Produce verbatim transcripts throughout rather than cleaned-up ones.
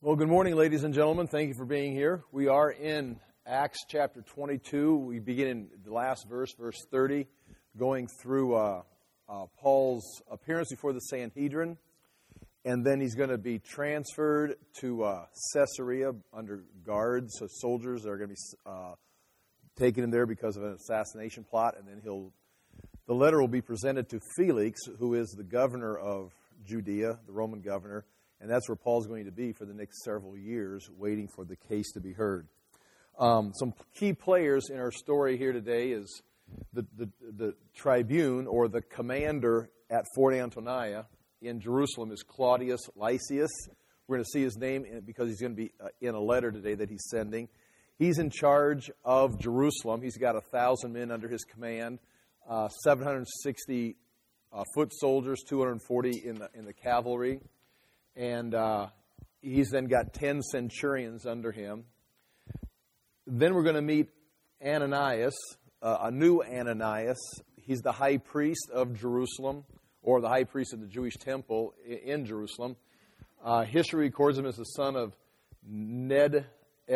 Well, good morning, ladies and gentlemen. Thank you for being here. We are in Acts chapter twenty-two. We begin in the last verse, verse thirty, going through uh, uh, Paul's appearance before the Sanhedrin. And then he's going to be transferred to uh, Caesarea under guards, so soldiers that are going to be uh, taken in there because of an assassination plot. And then he'll, the letter will be presented to Felix, who is the governor of Judea, the Roman governor. And that's where Paul's going to be for the next several years, waiting for the case to be heard. Um, some key players in our story here today is the, the, the tribune, or the commander at Fort Antonia in Jerusalem, is Claudius Lysias. We're going to see his name because he's going to be in a letter today that he's sending. He's in charge of Jerusalem. He's got a thousand men under his command, uh, seven hundred sixty uh, foot soldiers, two hundred forty in the in the cavalry. And uh, he's then got ten centurions under him. Then we're going to meet Ananias, uh, a new Ananias. He's the high priest of Jerusalem, or the high priest of the Jewish temple in Jerusalem. Uh, history records him as the son of Nedebias.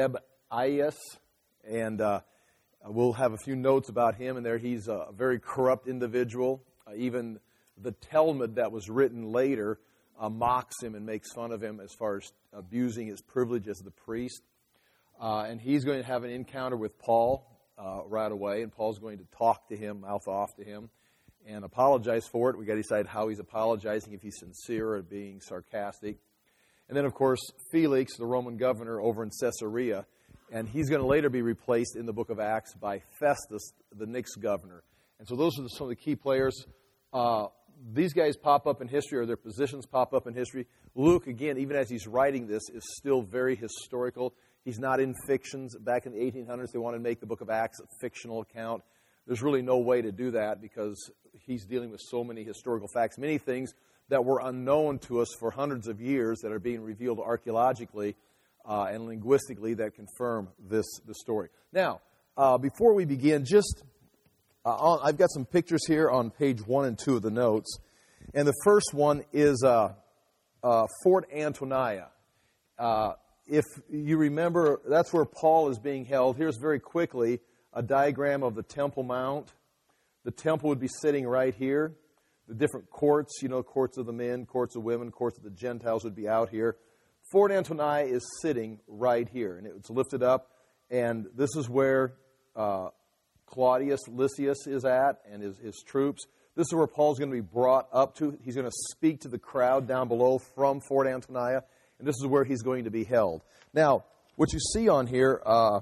And uh, we'll have a few notes about him in there. He's a very corrupt individual. Uh, even the Talmud that was written later Uh, mocks him and makes fun of him as far as abusing his privilege as the priest. Uh, and he's going to have an encounter with Paul uh, right away, and Paul's going to talk to him, mouth off to him, and apologize for it. We've got to decide how he's apologizing, if he's sincere or being sarcastic. And then, of course, Felix, the Roman governor over in Caesarea, and he's going to later be replaced in the book of Acts by Festus, the next governor. And so those are the, some of the key players. Uh, These guys pop up in history, or their positions pop up in history. Luke, again, even as he's writing this, is still very historical. He's not in fictions. Back in the eighteen hundreds, they wanted to make the book of Acts a fictional account. There's really no way to do that because he's dealing with so many historical facts, many things that were unknown to us for hundreds of years that are being revealed archaeologically uh, and linguistically that confirm this, this story. Now, uh, before we begin, just... Uh, I've got some pictures here on page one and two of the notes. And the first one is uh, uh, Fort Antonia. Uh, if you remember, that's where Paul is being held. Here's very quickly a diagram of the Temple Mount. The temple would be sitting right here. The different courts, you know, courts of the men, courts of women, courts of the Gentiles would be out here. Fort Antonia is sitting right here. And it's lifted up. And this is where... Uh, Claudius Lysias is at, and his, his troops. This is where Paul's going to be brought up to. He's going to speak to the crowd down below from Fort Antonia, and this is where he's going to be held. Now, what you see on here uh,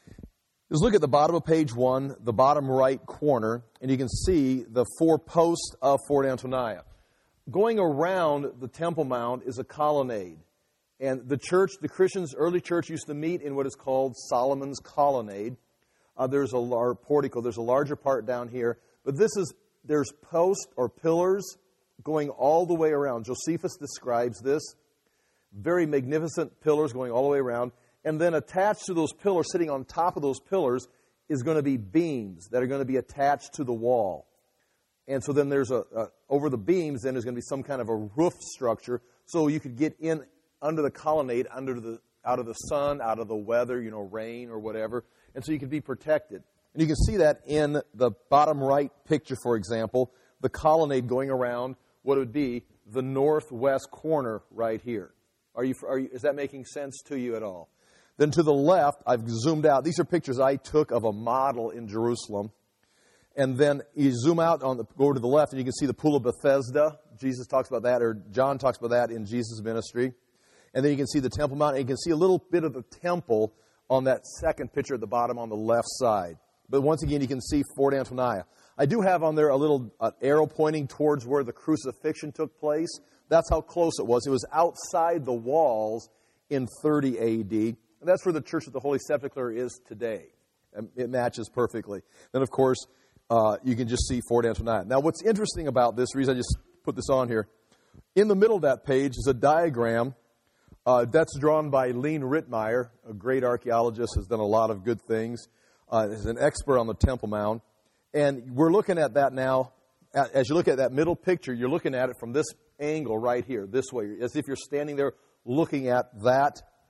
is look at the bottom of page one, the bottom right corner, and you can see the four posts of Fort Antonia. Going around the Temple Mount is a colonnade, and the church, the Christians, early church used to meet in what is called Solomon's Colonnade. Uh, there's a large portico. There's a larger part down here. But this is, there's posts or pillars going all the way around. Josephus describes this. Very magnificent pillars going all the way around. And then attached to those pillars, sitting on top of those pillars, is going to be beams that are going to be attached to the wall. And so then there's a, a over the beams, then there's going to be some kind of a roof structure. So you could get in under the colonnade, under the out of the sun, out of the weather, you know, rain or whatever. And so you can be protected. And you can see that in the bottom right picture, for example, the colonnade going around what would be the northwest corner right here. Are you, are you, is that making sense to you at all? Then to the left, I've zoomed out. These are pictures I took of a model in Jerusalem. And then you zoom out, on the, go over to the left, and you can see the Pool of Bethesda. Jesus talks about that, or John talks about that in Jesus' ministry. And then you can see the Temple Mount, and you can see a little bit of the temple on that second picture at the bottom on the left side. But once again, you can see Fort Antonia. I do have on there a little uh, arrow pointing towards where the crucifixion took place. That's how close it was. It was outside the walls in thirty A D. And that's where the Church of the Holy Sepulchre is today. And it matches perfectly. Then, of course, uh, you can just see Fort Antonia. Now, what's interesting about this, the reason I just put this on here, in the middle of that page is a diagram. Uh, that's drawn by Lean Rittmeyer, a great archaeologist, has done a lot of good things. Uh, is an expert on the Temple Mount. And we're looking at that now. As you look at that middle picture, you're looking at it from this angle right here, this way, as if you're standing there looking at that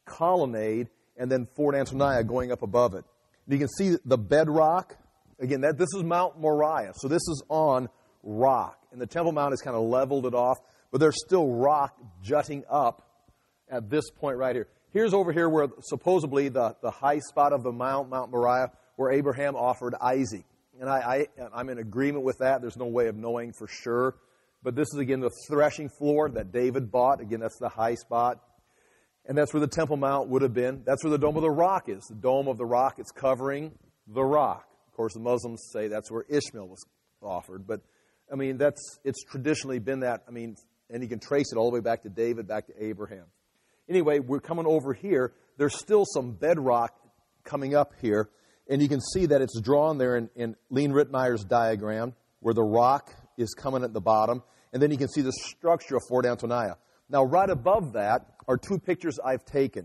colonnade, and then Fort Antonia going up above it. And you can see the bedrock. Again, that this is Mount Moriah, so this is on rock. And the Temple Mount has kind of leveled it off, but there's still rock jutting up at this point right here. Here's over here where supposedly the, the high spot of the mount, Mount Moriah, where Abraham offered Isaac. And I, I, I'm in agreement with that. There's no way of knowing for sure. But this is, again, the threshing floor that David bought. Again, that's the high spot. And that's where the Temple Mount would have been. That's where the Dome of the Rock is. The Dome of the Rock, it's covering the rock. Of course, the Muslims say that's where Ishmael was offered. But, I mean, that's it's traditionally been that. I mean, and you can trace it all the way back to David, back to Abraham. Anyway, we're coming over here. There's still some bedrock coming up here. And you can see that it's drawn there in, in Lean Rittmeyer's diagram where the rock is coming at the bottom. And then you can see the structure of Fort Antonia. Now, right above that are two pictures I've taken.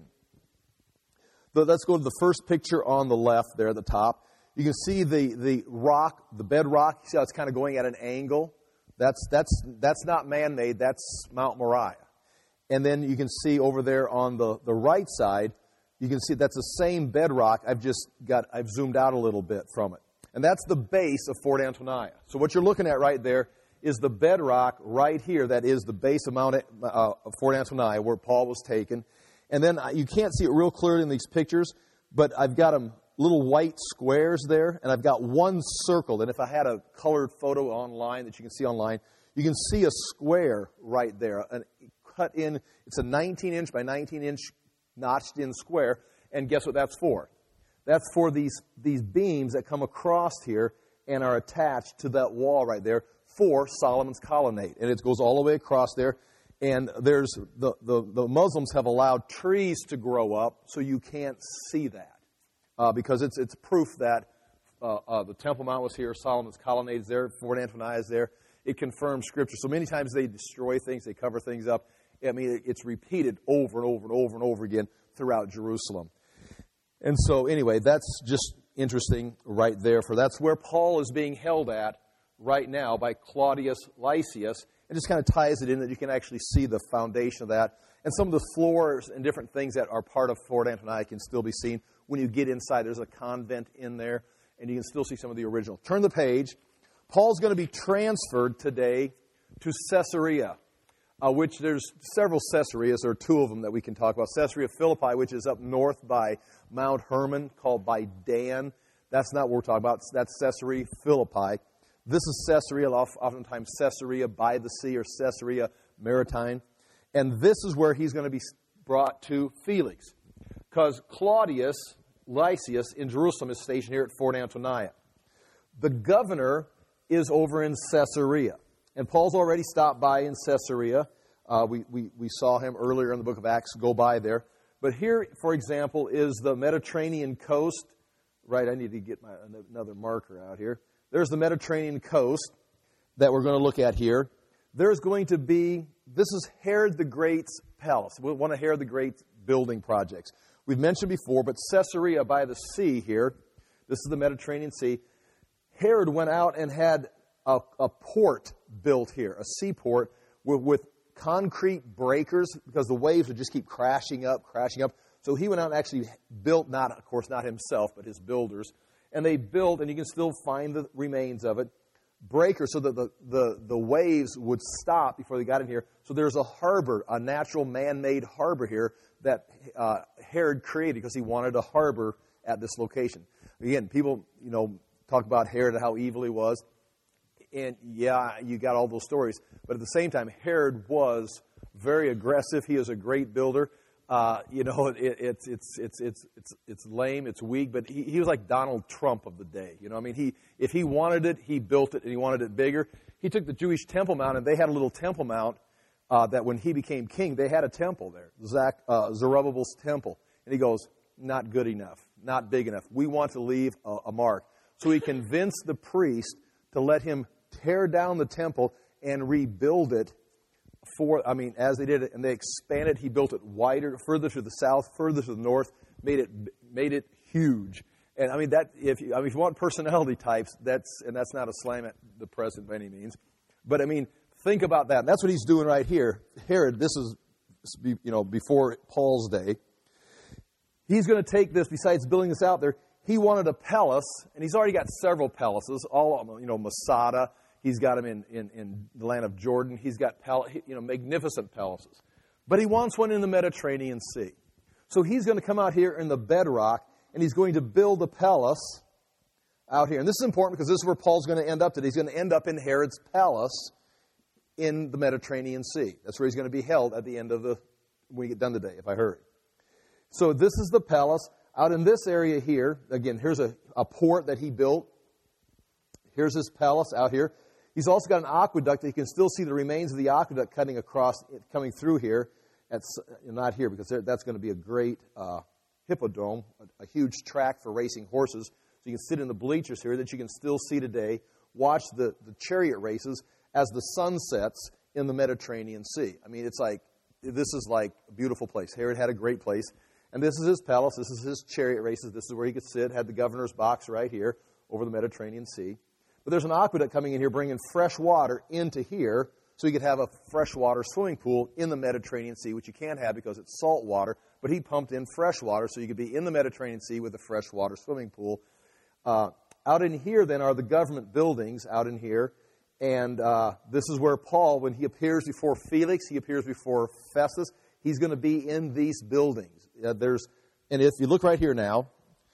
So let's go to the first picture on the left there at the top. You can see the, the rock, the bedrock. You see how it's kind of going at an angle? That's, that's, that's not man-made. That's Mount Moriah. And then you can see over there on the, the right side, you can see that's the same bedrock. I've just got, I've zoomed out a little bit from it. And that's the base of Fort Antonia. So what you're looking at right there is the bedrock right here. That is the base of Mount uh, Fort Antonia where Paul was taken. And then you can't see it real clearly in these pictures, but I've got them little white squares there, and I've got one circled. And if I had a colored photo online that you can see online, you can see a square right there, an cut in. It's a nineteen inch by nineteen inch notched in square. And guess what that's for? That's for these, these beams that come across here and are attached to that wall right there for Solomon's colonnade. And it goes all the way across there. And there's the, the, the Muslims have allowed trees to grow up so you can't see that. Uh, because it's it's proof that uh, uh, the Temple Mount was here, Solomon's colonnade is there, Fort Antonia is there. It confirms Scripture. So many times they destroy things, they cover things up. I mean, it's repeated over and over and over and over again throughout Jerusalem. And so, anyway, that's just interesting right there. For that's where Paul is being held at right now by Claudius Lysias. It just kind of ties it in that you can actually see the foundation of that. And some of the floors and different things that are part of Fort Antonia can still be seen. When you get inside, there's a convent in there, and you can still see some of the original. Turn the page. Paul's going to be transferred today to Caesarea, uh, which there's several Caesareas. There are two of them that we can talk about. Caesarea Philippi, which is up north by Mount Hermon, called by Dan. That's not what we're talking about. That's Caesarea Philippi. This is Caesarea, oftentimes Caesarea by the sea or Caesarea Maritime. And this is where he's going to be brought to Felix. Because Claudius Lysias in Jerusalem is stationed here at Fort Antonia. The governor is over in Caesarea. And Paul's already stopped by in Caesarea. Uh, we, we, we saw him earlier in the book of Acts go by there. But here, for example, is the Mediterranean coast. Right, I need to get my another marker out here. There's the Mediterranean coast that we're going to look at here. There's going to be, this is Herod the Great's palace, one of Herod the Great's building projects. We've mentioned before, but Caesarea by the sea here, this is the Mediterranean Sea. Herod went out and had a, a port built here, a seaport with, with concrete breakers because the waves would just keep crashing up, crashing up. So he went out and actually built, not, of course, not himself, but his builders. And they built, and you can still find the remains of it, breakers so that the, the, the waves would stop before they got in here. So there's a harbor, a natural man-made harbor here that uh, Herod created because he wanted a harbor at this location. Again, people, you know, talk about Herod and how evil he was. And yeah, you got all those stories. But at the same time, Herod was very aggressive. He was a great builder. Uh, you know, it, it's it's it's it's it's it's lame, it's weak, but he, he was like Donald Trump of the day. You know, I mean, he if he wanted it, he built it, and he wanted it bigger. He took the Jewish Temple Mount, and they had a little Temple Mount uh, that when he became king, they had a temple there, Zach, uh, Zerubbabel's temple, and he goes, not good enough, not big enough. We want to leave a, a mark. So he convinced the priest to let him tear down the temple and rebuild it. For, I mean, as they did it, and they expanded, he built it wider, further to the south, further to the north, made it made it huge. And I mean that if you, I mean if you want personality types, that's and that's not a slam at the president by any means, but I mean think about that. And that's what he's doing right here. Herod, this is you know before Paul's day, he's going to take this, besides building this out there, he wanted a palace, and he's already got several palaces, all, you know, Masada. He's got them in, in, in the land of Jordan. He's got, pal- you know, magnificent palaces. But he wants one in the Mediterranean Sea. So he's going to come out here in the bedrock, and he's going to build a palace out here. And this is important because this is where Paul's going to end up today. He's going to end up in Herod's palace in the Mediterranean Sea. That's where he's going to be held at the end of the, when we get done today, if I hurry. So this is the palace. Out in this area here, again, here's a, a port that he built. Here's his palace out here. He's also got an aqueduct. You can still see the remains of the aqueduct cutting across, coming through here. At, not here, because that's going to be a great uh, hippodrome, a, a huge track for racing horses. So you can sit in the bleachers here that you can still see today, watch the, the chariot races as the sun sets in the Mediterranean Sea. I mean, it's like, this is like a beautiful place. Herod had a great place. And this is his palace. This is his chariot races. This is where he could sit. Had the governor's box right here over the Mediterranean Sea. But there's an aqueduct coming in here bringing fresh water into here so he could have a freshwater swimming pool in the Mediterranean Sea, which you can't have because it's salt water. But he pumped in fresh water so you could be in the Mediterranean Sea with a freshwater swimming pool. Uh, out in here, then, are the government buildings out in here. And uh, this is where Paul, when he appears before Felix, he appears before Festus, he's going to be in these buildings. Uh, there's, and if you look right here now,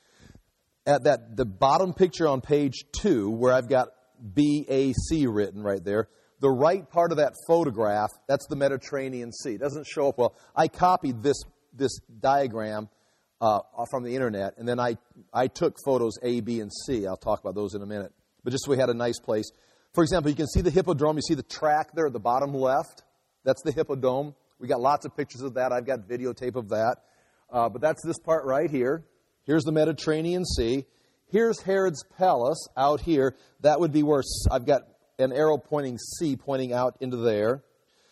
at that the bottom picture on page two, where I've got B A C written right there, the right part of that photograph, that's the Mediterranean Sea. It doesn't show up well. I copied this this diagram uh, from the internet, and then I, I took photos A, B, and C. I'll talk about those in a minute. But just so we had a nice place. For example, you can see the hippodrome. You see the track there at the bottom left. That's the hippodrome. We got lots of pictures of that. I've got videotape of that. Uh, but that's this part right here. Here's the Mediterranean Sea. Here's Herod's palace out here. That would be where I've got an arrow pointing C, pointing out into there.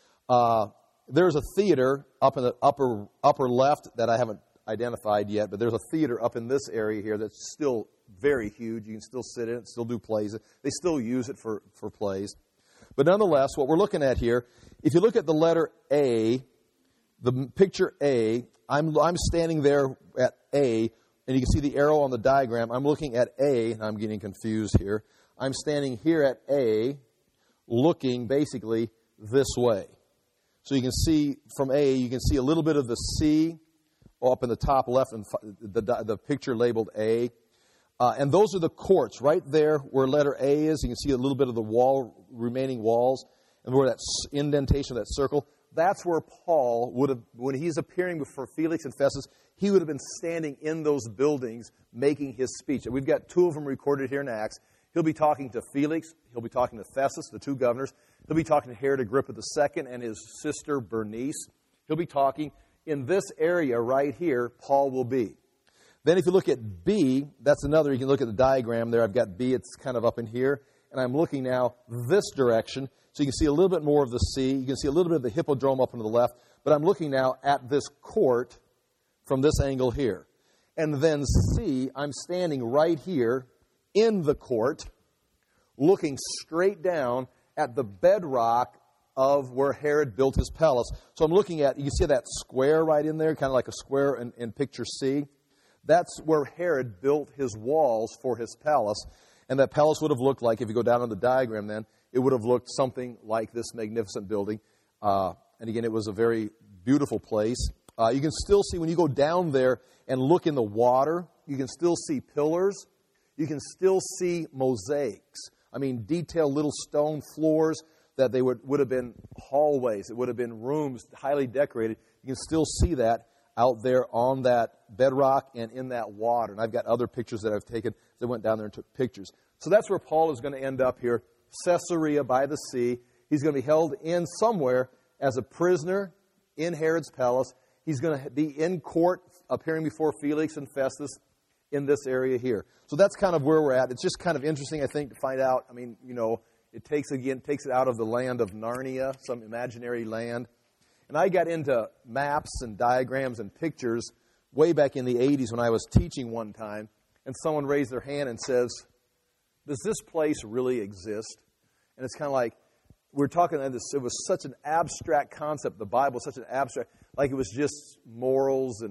Uh, there's a theater up in the upper upper left that I haven't identified yet, but there's a theater up in this area here that's still very huge. You can still sit in it, still do plays. They still use it for, for plays. But nonetheless, what we're looking at here, if you look at the letter A, the picture A, I'm I'm standing there at A, and you can see the arrow on the diagram. I'm looking at A, and I'm getting confused here. I'm standing here at A, looking basically this way. So you can see from A, you can see a little bit of the sea up in the top left, and the, the, the picture labeled A. Uh, and those are the courts right there where letter A is. You can see a little bit of the wall, remaining walls, and where that indentation of that circle. That's where Paul would have, when he's appearing before Felix and Festus, he would have been standing in those buildings making his speech. And we've got two of them recorded here in Acts. He'll be talking to Felix. He'll be talking to Festus, the two governors. He'll be talking to Herod Agrippa the Second and his sister Bernice. He'll be talking in this area right here, Paul will be. Then if you look at B, that's another, you can look at the diagram there. I've got B, it's kind of up in here. And I'm looking now this direction. So you can see a little bit more of the sea. You can see a little bit of the hippodrome up on the left. But I'm looking now at this court from this angle here. And then C, I'm standing right here in the court, looking straight down at the bedrock of where Herod built his palace. So I'm looking at, you can see that square right in there, kind of like a square in, in picture C. That's where Herod built his walls for his palace. And that palace would have looked like, if you go down on the diagram then, it would have looked something like this magnificent building. Uh, and again, it was a very beautiful place. Uh, you can still see, when you go down there and look in the water, you can still see pillars. You can still see mosaics. I mean, detailed little stone floors that they would, would have been hallways. It would have been rooms highly decorated. You can still see that out there on that bedrock and in that water. And I've got other pictures that I've taken that went down there and took pictures. So that's where Paul is going to end up here, Caesarea by the sea. He's going to be held in somewhere as a prisoner in Herod's palace. He's going to be in court, appearing before Felix and Festus in this area here. So that's kind of where we're at. It's just kind of interesting, I think, to find out. I mean, you know, it takes, again, takes it out of the land of Narnia, some imaginary land. And I got into maps and diagrams and pictures way back in the eighties when I was teaching one time, and someone raised their hand and says, does this place really exist? And it's kind of like, we're talking about this, it was such an abstract concept, the Bible was such an abstract, like it was just morals and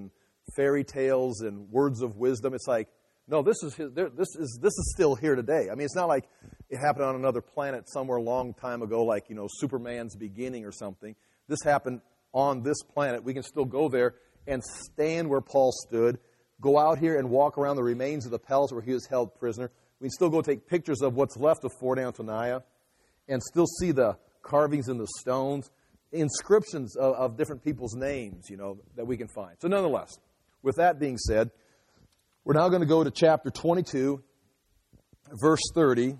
fairy tales and words of wisdom. It's like, no, this is his, this is this is still here today. I mean, it's not like it happened on another planet somewhere a long time ago, like, you know, Superman's beginning or something. This happened on this planet. We can still go there and stand where Paul stood, go out here and walk around the remains of the palace where he was held prisoner. We can still go take pictures of what's left of Fort Antonia and still see the carvings in the stones, inscriptions of, of different people's names, you know, that we can find. So nonetheless, with that being said, we're now going to go to chapter twenty-two, verse thirty.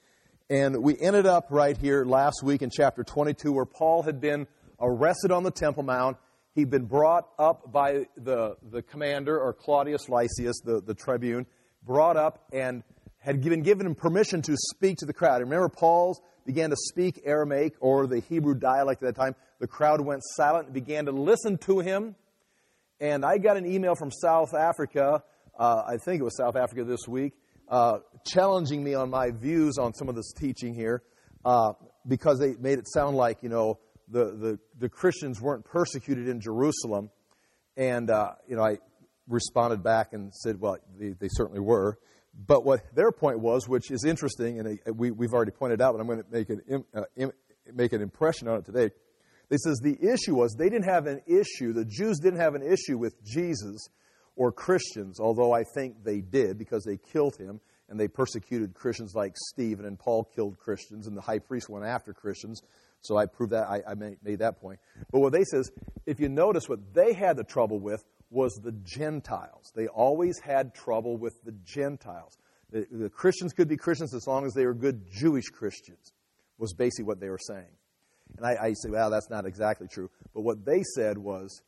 And we ended up right here last week in chapter twenty-two where Paul had been arrested on the Temple Mount. He'd been brought up by the, the commander, or Claudius Lysias, the, the tribune, brought up and had been given him permission to speak to the crowd. And remember, Paul began to speak Aramaic, or the Hebrew dialect at that time. The crowd went silent and began to listen to him. And I got an email from South Africa, uh, I think it was South Africa this week, uh, challenging me on my views on some of this teaching here, uh, because they made it sound like, you know, the, the, the Christians weren't persecuted in Jerusalem. And, uh, you know, I responded back and said, well, they, they certainly were. But what their point was, which is interesting, and we, we've already pointed out, but I'm going to make an, uh, im, make an impression on it today. They says the issue was they didn't have an issue, the Jews didn't have an issue with Jesus or Christians, although I think they did because they killed him and they persecuted Christians like Stephen, and Paul killed Christians, and the high priest went after Christians. So I proved that, I, I made that point. But what they says, if you notice what they had the trouble with was the Gentiles. They always had trouble with the Gentiles. The, the Christians could be Christians as long as they were good Jewish Christians, was basically what they were saying. And I, I say, well, that's not exactly true. But what they said was,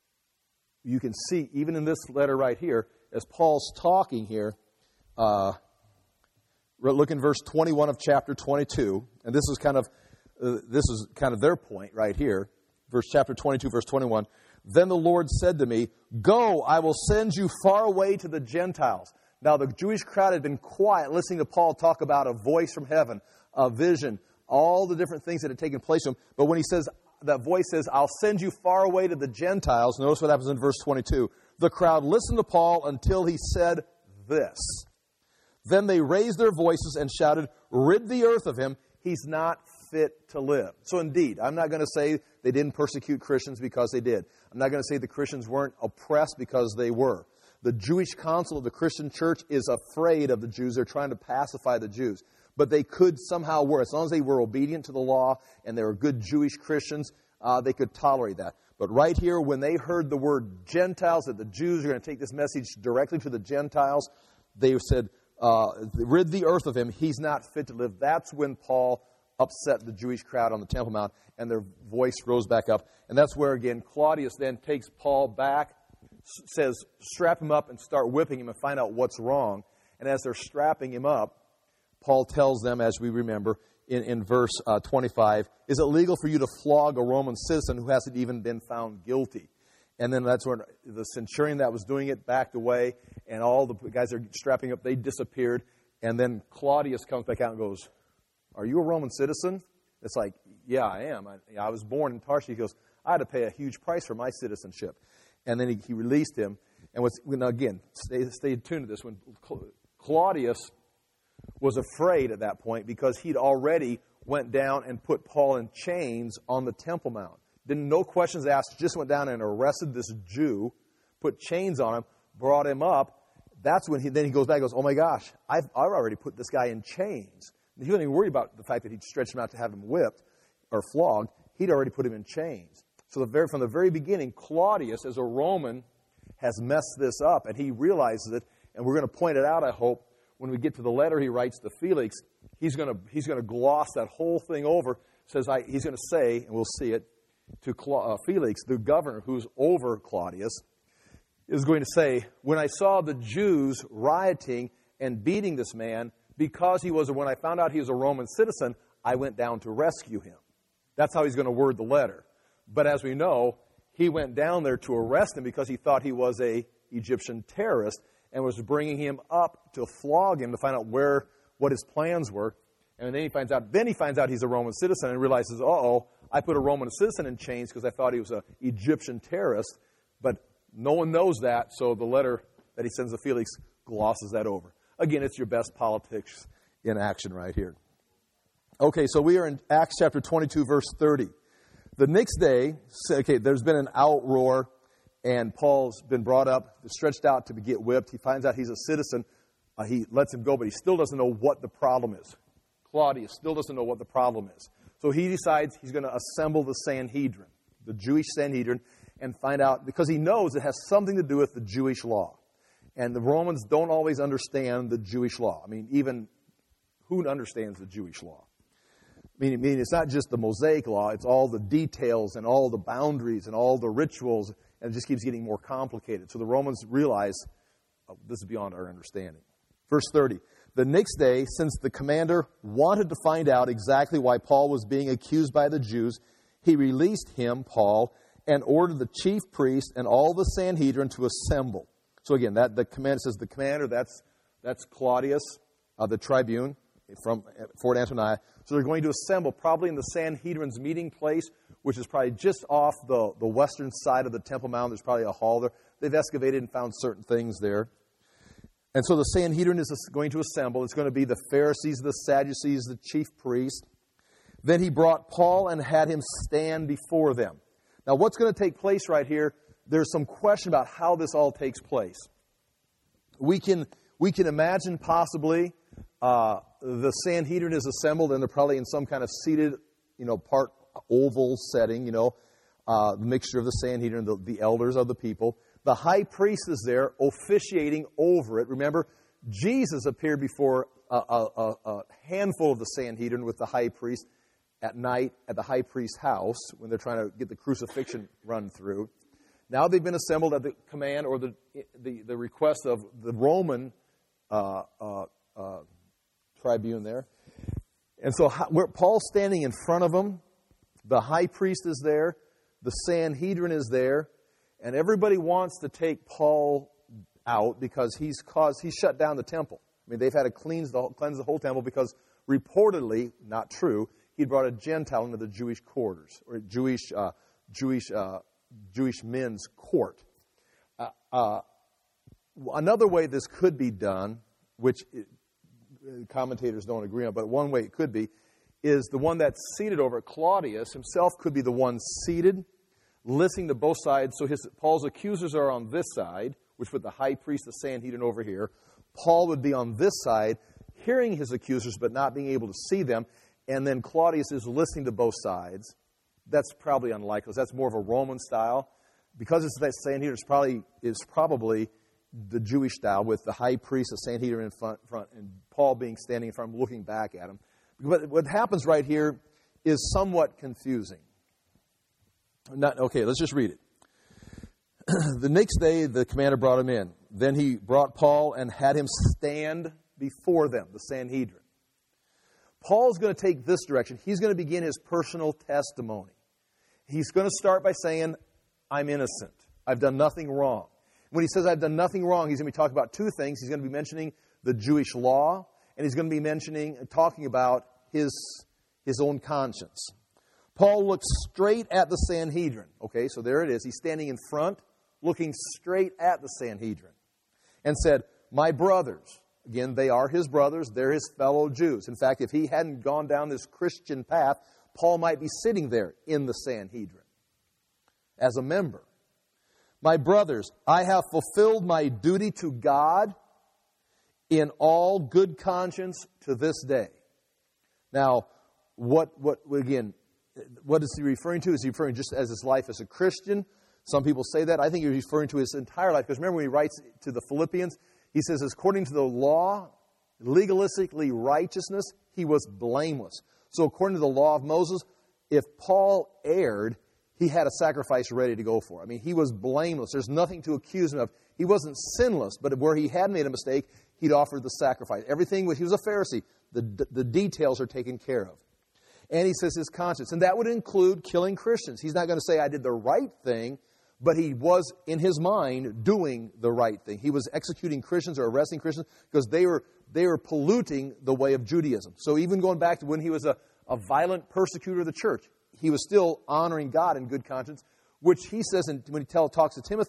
you can see, even in this letter right here, as Paul's talking here, uh, look in verse twenty-one of chapter twenty-two, and this is kind of uh, this is kind of their point right here. Verse chapter twenty-two, verse twenty-one. Then the Lord said to me, "Go, I will send you far away to the Gentiles." Now the Jewish crowd had been quiet, listening to Paul talk about a voice from heaven, a vision, all the different things that had taken place to him. But when he says, that voice says, "I'll send you far away to the Gentiles," notice what happens in verse twenty-two. The crowd listened to Paul until he said this. Then they raised their voices and shouted, "Rid the earth of him. He's not fit to live." So indeed, I'm not going to say they didn't persecute Christians because they did. I'm not going to say the Christians weren't oppressed because they were. The Jewish council of the Christian church is afraid of the Jews. They're trying to pacify the Jews. But they could somehow were, as long as they were obedient to the law and they were good Jewish Christians, uh, they could tolerate that. But right here, when they heard the word Gentiles, that the Jews are going to take this message directly to the Gentiles, they said, uh, "Rid the earth of him. He's not fit to live." That's when Paul upset the Jewish crowd on the Temple Mount, and their voice rose back up. And that's where, again, Claudius then takes Paul back, says, strap him up and start whipping him and find out what's wrong. And as they're strapping him up, Paul tells them, as we remember, in, in verse uh, twenty-five, "Is it legal for you to flog a Roman citizen who hasn't even been found guilty?" And then that's when the centurion that was doing it backed away, and all the guys are strapping up, they disappeared. And then Claudius comes back out and goes, "Are you a Roman citizen?" It's like, "Yeah, I am. I, I was born in Tarshish." He goes, "I had to pay a huge price for my citizenship." And then he, he released him. And what's, now again, stay, stay tuned to this. When Claudius was afraid at that point because he'd already went down and put Paul in chains on the Temple Mount. Didn't, no questions asked, just went down and arrested this Jew, put chains on him, brought him up. That's when he then he goes back and goes, "Oh my gosh, I've, I've already put this guy in chains." He wasn't even worried about the fact that he'd stretched him out to have him whipped or flogged. He'd already put him in chains. So the very, from the very beginning, Claudius, as a Roman, has messed this up, and he realizes it. And we're going to point it out, I hope, when we get to the letter he writes to Felix. He's going to he's going to gloss that whole thing over. Says I, he's going to say, and we'll see it, to Cla- uh, Felix, the governor who's over Claudius, is going to say, "When I saw the Jews rioting and beating this man, because he was, when I found out he was a Roman citizen, I went down to rescue him." That's how he's going to word the letter. But as we know, he went down there to arrest him because he thought he was a Egyptian terrorist and was bringing him up to flog him to find out where, what his plans were. And then he finds out, then he finds out he's a Roman citizen and realizes, uh-oh, I put a Roman citizen in chains because I thought he was an Egyptian terrorist. But no one knows that, so the letter that he sends to Felix glosses that over. Again, it's your best politics in action right here. Okay, so we are in Acts chapter twenty-two, verse thirty. The next day, okay, there's been an outroar, and Paul's been brought up, stretched out to get whipped. He finds out he's a citizen. Uh, he lets him go, but he still doesn't know what the problem is. Claudius still doesn't know what the problem is. So he decides he's going to assemble the Sanhedrin, the Jewish Sanhedrin, and find out, because he knows it has something to do with the Jewish law. And the Romans don't always understand the Jewish law. I mean, even who understands the Jewish law? Meaning, meaning it's not just the Mosaic law, it's all the details and all the boundaries and all the rituals, and it just keeps getting more complicated. So the Romans realize, oh, this is beyond our understanding. Verse thirty, the next day, since the commander wanted to find out exactly why Paul was being accused by the Jews, he released him, Paul, and ordered the chief priest and all the Sanhedrin to assemble. So again, that the commander says the commander, that's that's Claudius, uh, the tribune from Fort Antonia. So they're going to assemble probably in the Sanhedrin's meeting place, which is probably just off the, the western side of the Temple Mount. There's probably a hall there. They've excavated and found certain things there. And so the Sanhedrin is going to assemble. It's going to be the Pharisees, the Sadducees, the chief priest. Then he brought Paul and had him stand before them. Now what's going to take place right here, there's some question about how this all takes place. We can, we can imagine possibly uh, the Sanhedrin is assembled, and they're probably in some kind of seated, you know, part oval setting, you know, uh, the mixture of the Sanhedrin, the, the elders of the people. The high priest is there officiating over it. Remember, Jesus appeared before a, a, a handful of the Sanhedrin with the high priest at night at the high priest's house when they're trying to get the crucifixion run through. Now they've been assembled at the command or the the, the request of the Roman uh, uh, uh, tribune there. And so where Paul's standing in front of them, the high priest is there, the Sanhedrin is there, and everybody wants to take Paul out because he's caused he's shut down the temple. I mean, they've had to cleanse the, cleanse the whole temple because reportedly, not true, he brought a Gentile into the Jewish quarters, or Jewish uh, Jewish uh, Jewish men's court. Uh, uh, another way this could be done, which it, commentators don't agree on, but one way it could be, is the one that's seated over it, Claudius himself could be the one seated, listening to both sides. So his Paul's accusers are on this side, which put the high priest, the Sanhedrin, over here. Paul would be on this side, hearing his accusers but not being able to see them. And then Claudius is listening to both sides. That's probably unlikely. That's more of a Roman style. Because it's that Sanhedrin is probably, is probably the Jewish style with the high priest, the Sanhedrin in front, front, and Paul being standing in front, looking back at him. But what happens right here is somewhat confusing. Not, okay, let's just read it. The next day, the commander brought him in. Then he brought Paul and had him stand before them, the Sanhedrin. Paul's going to take this direction. He's going to begin his personal testimony. He's going to start by saying, I'm innocent. I've done nothing wrong. When he says I've done nothing wrong, he's going to be talking about two things. He's going to be mentioning the Jewish law, and he's going to be mentioning and talking about his, his own conscience. Paul looks straight at the Sanhedrin. Okay, so there it is. He's standing in front, looking straight at the Sanhedrin, and said, my brothers. Again, they are his brothers. They're his fellow Jews. In fact, if he hadn't gone down this Christian path, Paul might be sitting there in the Sanhedrin as a member. My brothers, I have fulfilled my duty to God in all good conscience to this day. Now, what, what again, what is he referring to? Is he referring just as his life as a Christian? Some people say that. I think he's referring to his entire life. Because remember when he writes to the Philippians, he says, according to the law, legalistically righteousness, he was blameless. So according to the law of Moses, if Paul erred, he had a sacrifice ready to go for. I mean, he was blameless. There's nothing to accuse him of. He wasn't sinless, but where he had made a mistake, he'd offered the sacrifice. Everything, he was a Pharisee. The, the details are taken care of. And he says his conscience. And that would include killing Christians. He's not going to say, I did the right thing, but he was, in his mind, doing the right thing. He was executing Christians or arresting Christians because they were they were polluting the way of Judaism. So even going back to when he was a, a violent persecutor of the church, he was still honoring God in good conscience, which he says, in, when he tell, talks to Timothy,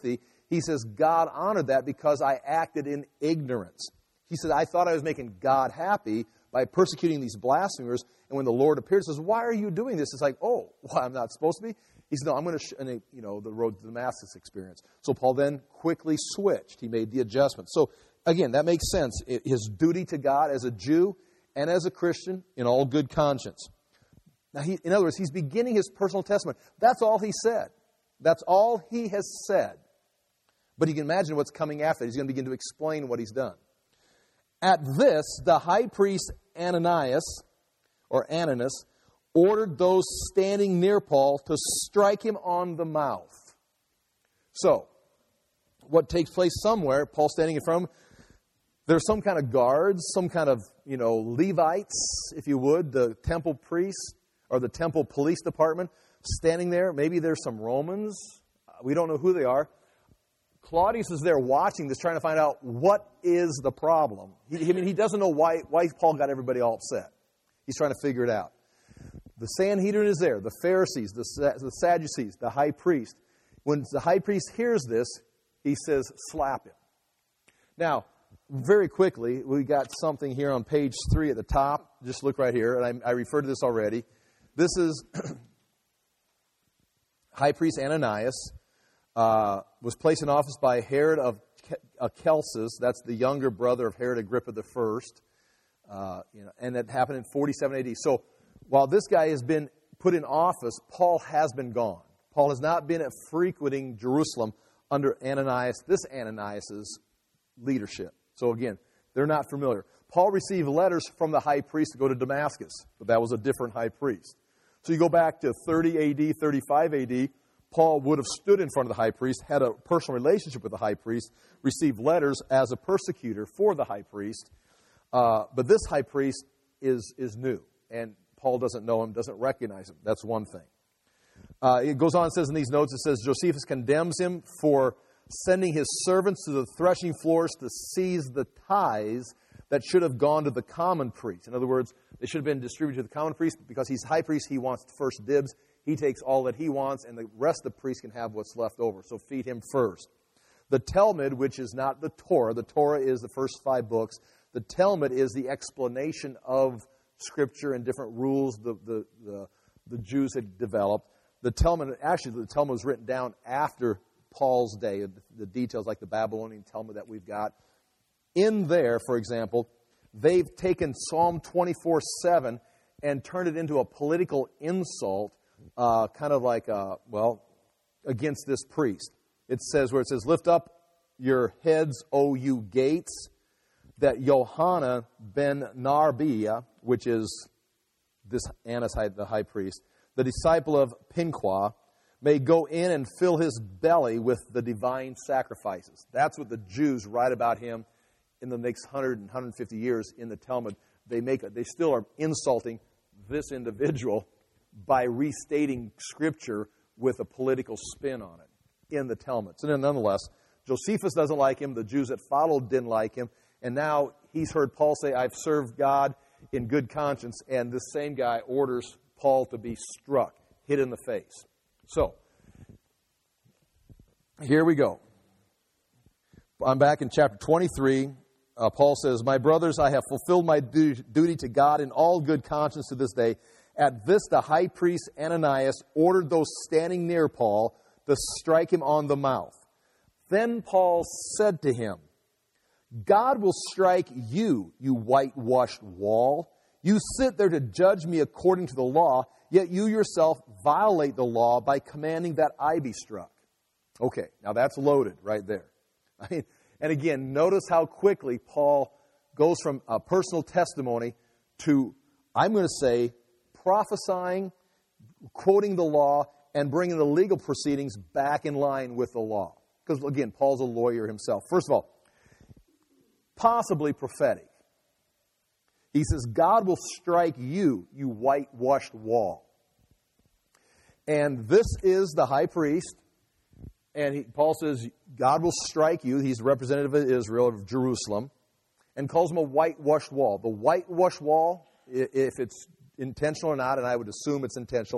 He says, God honored that because I acted in ignorance. He said, I thought I was making God happy by persecuting these blasphemers. And when the Lord appeared, he says, why are you doing this? It's like, oh, well, I'm not supposed to be? He said, no, I'm going to, sh-, and, you know, the road to Damascus experience. So Paul then quickly switched. He made the adjustment. So, again, that makes sense. His duty to God as a Jew and as a Christian in all good conscience. Now, he, in other words, he's beginning his personal testimony. That's all he said. That's all he has said. But you can imagine what's coming after. He's going to begin to explain what he's done. At this, the high priest Ananias, or Ananus, ordered those standing near Paul to strike him on the mouth. So, what takes place somewhere, Paul standing in front of him, there's some kind of guards, some kind of, you know, Levites, if you would, the temple priests or the temple police department standing there. Maybe there's some Romans. We don't know who they are. Claudius is there watching this, trying to find out what is the problem. He, I mean, he doesn't know why, why Paul got everybody all upset. He's trying to figure it out. The Sanhedrin is there, the Pharisees, the, the Sadducees, the high priest. When the high priest hears this, he says, slap him. Now, very quickly, we got something here on page three at the top. Just look right here, and I, I referred to this already. This is High Priest Ananias, uh, was placed in office by Herod of Chelsus. That's the younger brother of Herod Agrippa the First. Uh, you know, and that happened in forty-seven A D. So while this guy has been put in office, Paul has been gone. Paul has not been frequenting Jerusalem under Ananias, this Ananias' leadership. So again, they're not familiar. Paul received letters from the high priest to go to Damascus, but that was a different high priest. So you go back to thirty A D, thirty-five A D, Paul would have stood in front of the high priest, had a personal relationship with the high priest, received letters as a persecutor for the high priest. Uh, but this high priest is, is new, and Paul doesn't know him, doesn't recognize him. That's one thing. Uh, it goes on and says in these notes, it says, Josephus condemns him for sending his servants to the threshing floors to seize the tithes that should have gone to the common priest. In other words, they should have been distributed to the common priest. Because he's high priest, he wants first dibs. He takes all that he wants, and the rest of the priests can have what's left over. So feed him first. The Talmud, which is not the Torah, the Torah is the first five books. The Talmud is the explanation of Scripture and different rules the, the, the, the Jews had developed. The Talmud, actually, the Talmud was written down after Paul's day, the details like the Babylonian Talmud that we've got. In there, for example, they've taken Psalm twenty-four seven and turned it into a political insult, uh, kind of like, uh, well, against this priest. It says, where it says, lift up your heads, O you gates, that Yohanan ben Narbiah, which is this Annas, the high priest, the disciple of Pinqua, may go in and fill his belly with the divine sacrifices. That's what the Jews write about him in the next one hundred and one hundred fifty years in the Talmud. They make they still are insulting this individual by restating Scripture with a political spin on it in the Talmud. So then nonetheless, Josephus doesn't like him. The Jews that followed didn't like him. And now he's heard Paul say, I've served God in good conscience. And this same guy orders Paul to be struck, hit in the face. So, here we go. I'm back in chapter twenty-three. Uh, Paul says, my brothers, I have fulfilled my du- duty to God in all good conscience to this day. At this, the high priest Ananias ordered those standing near Paul to strike him on the mouth. Then Paul said to him, God will strike you, you whitewashed wall. You sit there to judge me according to the law, yet you yourself violate the law by commanding that I be struck. Okay, now that's loaded right there. I mean, and again, notice how quickly Paul goes from a personal testimony to, I'm going to say, prophesying, quoting the law, and bringing the legal proceedings back in line with the law. Because, again, Paul's a lawyer himself. First of all, possibly prophetic. He says, God will strike you, you whitewashed wall. And this is the high priest. And he, Paul says, God will strike you. He's the representative of Israel, of Jerusalem. And calls him a whitewashed wall. The whitewashed wall, if it's intentional or not, and I would assume it's intentional,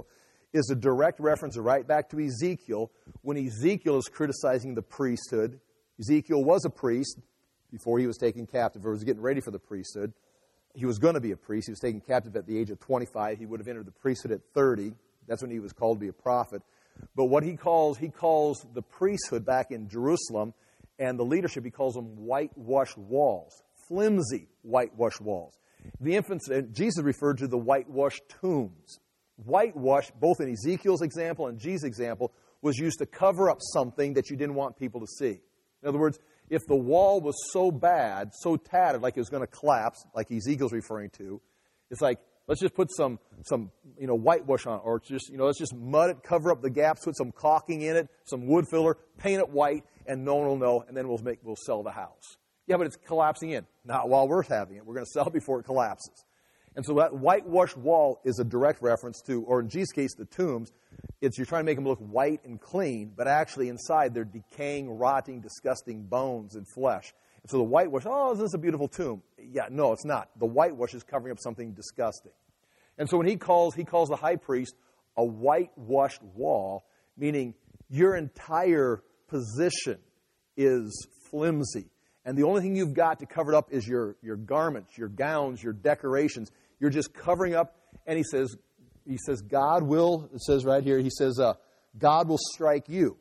is a direct reference right back to Ezekiel, when Ezekiel is criticizing the priesthood. Ezekiel was a priest before he was taken captive, or was getting ready for the priesthood. He was going to be a priest. He was taken captive at the age of twenty-five. He would have entered the priesthood at thirty. That's when he was called to be a prophet. But what he calls, he calls the priesthood back in Jerusalem, and the leadership, he calls them whitewashed walls, flimsy whitewashed walls. The infants, Jesus referred to the whitewashed tombs. Whitewash, both in Ezekiel's example and Jesus' example, was used to cover up something that you didn't want people to see. In other words, if the wall was so bad, so tattered, like it was going to collapse, like Ezekiel's referring to, it's like, let's just put some, some, you know, whitewash on it, or just, you know, let's just mud it, cover up the gaps, put some caulking in it, some wood filler, paint it white, and no one will know, and then we'll make, we'll sell the house. Yeah, but it's collapsing in. Not while we're having it. We're going to sell it before it collapses. And so that whitewashed wall is a direct reference to, or in Jesus' case, the tombs. It's you're trying to make them look white and clean, but actually inside they're decaying, rotting, disgusting bones and flesh. And so the whitewash, oh, is this a beautiful tomb? Yeah, no, it's not. The whitewash is covering up something disgusting. And so when he calls, he calls the high priest a whitewashed wall, meaning your entire position is flimsy. And the only thing you've got to cover it up is your, your garments, your gowns, your decorations. You're just covering up. And he says, he says, God will, it says right here, he says, uh, God will strike you.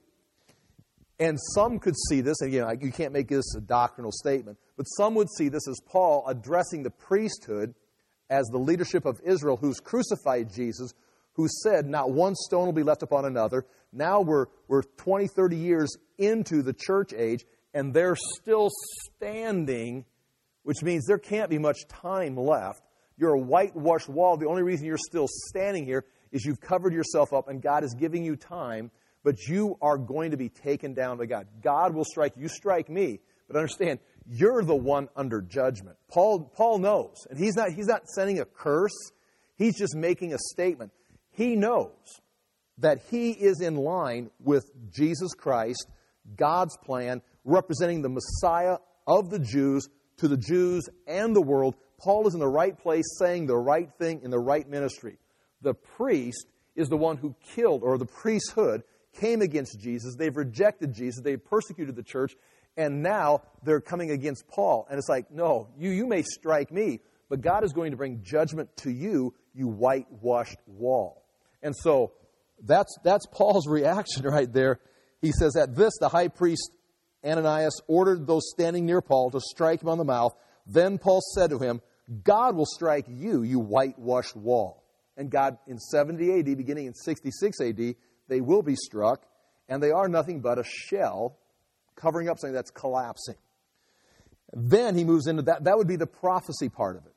And some could see this, and again, you can't make this a doctrinal statement, but some would see this as Paul addressing the priesthood as the leadership of Israel who's crucified Jesus, who said not one stone will be left upon another. Now we're, we're twenty, thirty years into the church age, and they're still standing, which means there can't be much time left. You're a whitewashed wall. The only reason you're still standing here is you've covered yourself up, and God is giving you time, but you are going to be taken down by God. God will strike you. Strike me. But understand, you're the one under judgment. Paul, Paul knows, and he's not, he's not sending a curse. He's just making a statement. He knows that he is in line with Jesus Christ, God's plan, representing the Messiah of the Jews to the Jews and the world. Paul is in the right place, saying the right thing in the right ministry. The priest is the one who killed, or the priesthood came against Jesus. They've rejected Jesus. They've persecuted the church. And now they're coming against Paul. And it's like, no, you, you may strike me, but God is going to bring judgment to you, you whitewashed wall. And so that's, that's Paul's reaction right there. He says, at this, the high priest Ananias ordered those standing near Paul to strike him on the mouth. Then Paul said to him, God will strike you, you whitewashed wall. And God, in seventy A D, beginning in sixty-six A D, they will be struck, and they are nothing but a shell covering up something that's collapsing. Then he moves into that. That would be the prophecy part of it.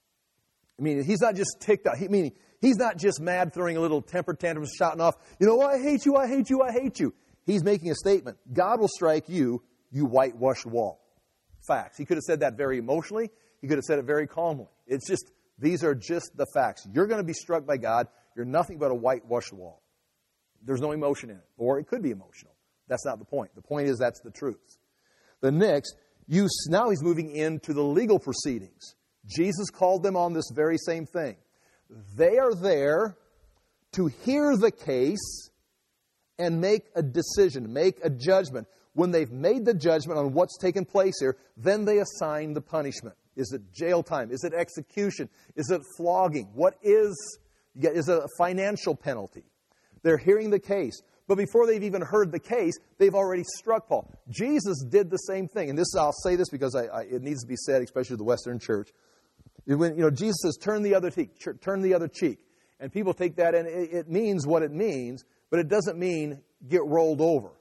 I mean, he's not just ticked off. He, meaning, he's not just mad, throwing a little temper tantrum, shouting off, you know, I hate you, I hate you, I hate you. He's making a statement. God will strike you, you whitewashed wall. Facts. He could have said that very emotionally. He could have said it very calmly. It's just, these are just the facts. You're going to be struck by God. You're nothing but a whitewashed wall. There's no emotion in it. Or it could be emotional. That's not the point. The point is that's the truth. The next, you, now he's moving into the legal proceedings. Jesus called them on this very same thing. They are there to hear the case and make a decision, make a judgment. When they've made the judgment on what's taken place here, then they assign the punishment. Is it jail time? Is it execution? Is it flogging? What is, is it a financial penalty? They're hearing the case. But before they've even heard the case, they've already struck Paul. Jesus did the same thing. And this, I'll say this because I, I, it needs to be said, especially to the Western church. When, you know, Jesus says, turn the other cheek, turn the other cheek. And people take that and it, it means what it means, but it doesn't mean get rolled over.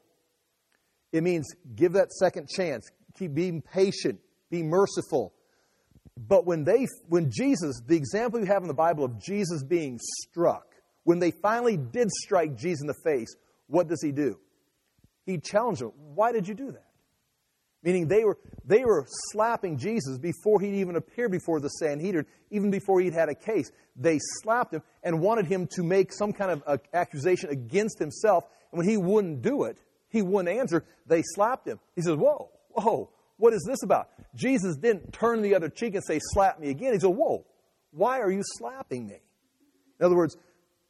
It means give that second chance. Keep being patient. Be merciful. But when they, when Jesus, the example you have in the Bible of Jesus being struck, when they finally did strike Jesus in the face, what does he do? He challenged them. Why did you do that? Meaning they were, they were slapping Jesus before he'd even appeared before the Sanhedrin, even before he'd had a case. They slapped him and wanted him to make some kind of uh, accusation against himself. And when he wouldn't do it, he wouldn't answer, they slapped him. He says, whoa, whoa, what is this about? Jesus didn't turn the other cheek and say, slap me again. He said, whoa, why are you slapping me? In other words,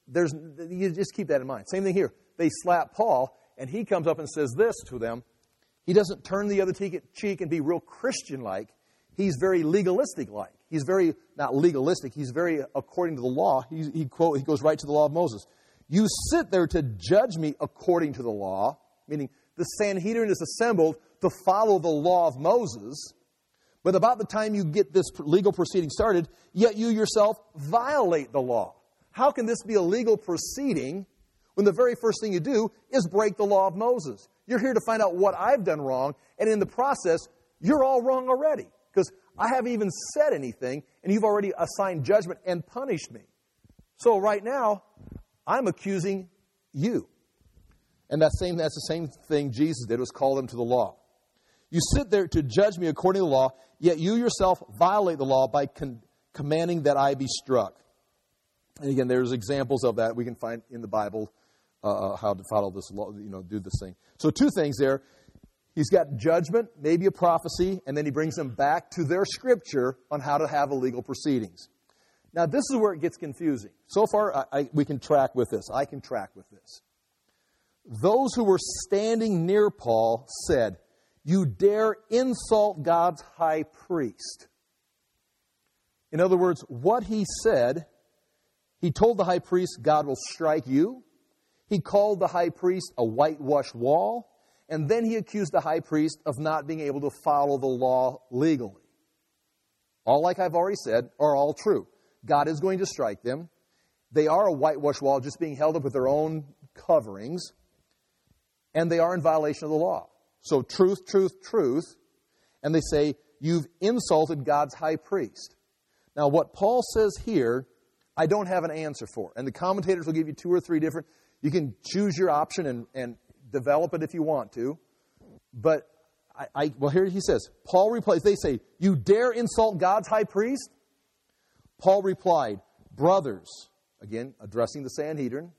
there's you just keep that in mind. Same thing here. They slap Paul, and he comes up and says this to them. He doesn't turn the other cheek and be real Christian-like. He's very legalistic-like. He's very, not legalistic, he's very according to the law. He, he, quote, he goes right to the law of Moses. You sit there to judge me according to the law, meaning the Sanhedrin is assembled to follow the law of Moses. But about the time you get this legal proceeding started, yet you yourself violate the law. How can this be a legal proceeding when the very first thing you do is break the law of Moses? You're here to find out what I've done wrong, and in the process, you're all wrong already. Because I haven't even said anything, and you've already assigned judgment and punished me. So right now, I'm accusing you. And that same, that's the same thing Jesus did, was call them to the law. You sit there to judge me according to the law, yet you yourself violate the law by con- commanding that I be struck. And again, there's examples of that we can find in the Bible, uh, how to follow this law, you know, do this thing. So two things there. He's got judgment, maybe a prophecy, and then he brings them back to their scripture on how to have a legal proceedings. Now, this is where it gets confusing. So far, I, I, we can track with this. I can track with this. Those who were standing near Paul said, you dare insult God's high priest. In other words, what he said, he told the high priest, God will strike you. He called the high priest a whitewashed wall. And then he accused the high priest of not being able to follow the law legally. All, like I've already said, are all true. God is going to strike them. They are a whitewashed wall just being held up with their own coverings. And they are in violation of the law. So truth, truth, truth. And they say, you've insulted God's high priest. Now, what Paul says here, I don't have an answer for. And the commentators will give you two or three different. You can choose your option and, and develop it if you want to. But, I, I well, here he says, Paul replies, they say, you dare insult God's high priest? Paul replied, brothers, again, addressing the Sanhedrin,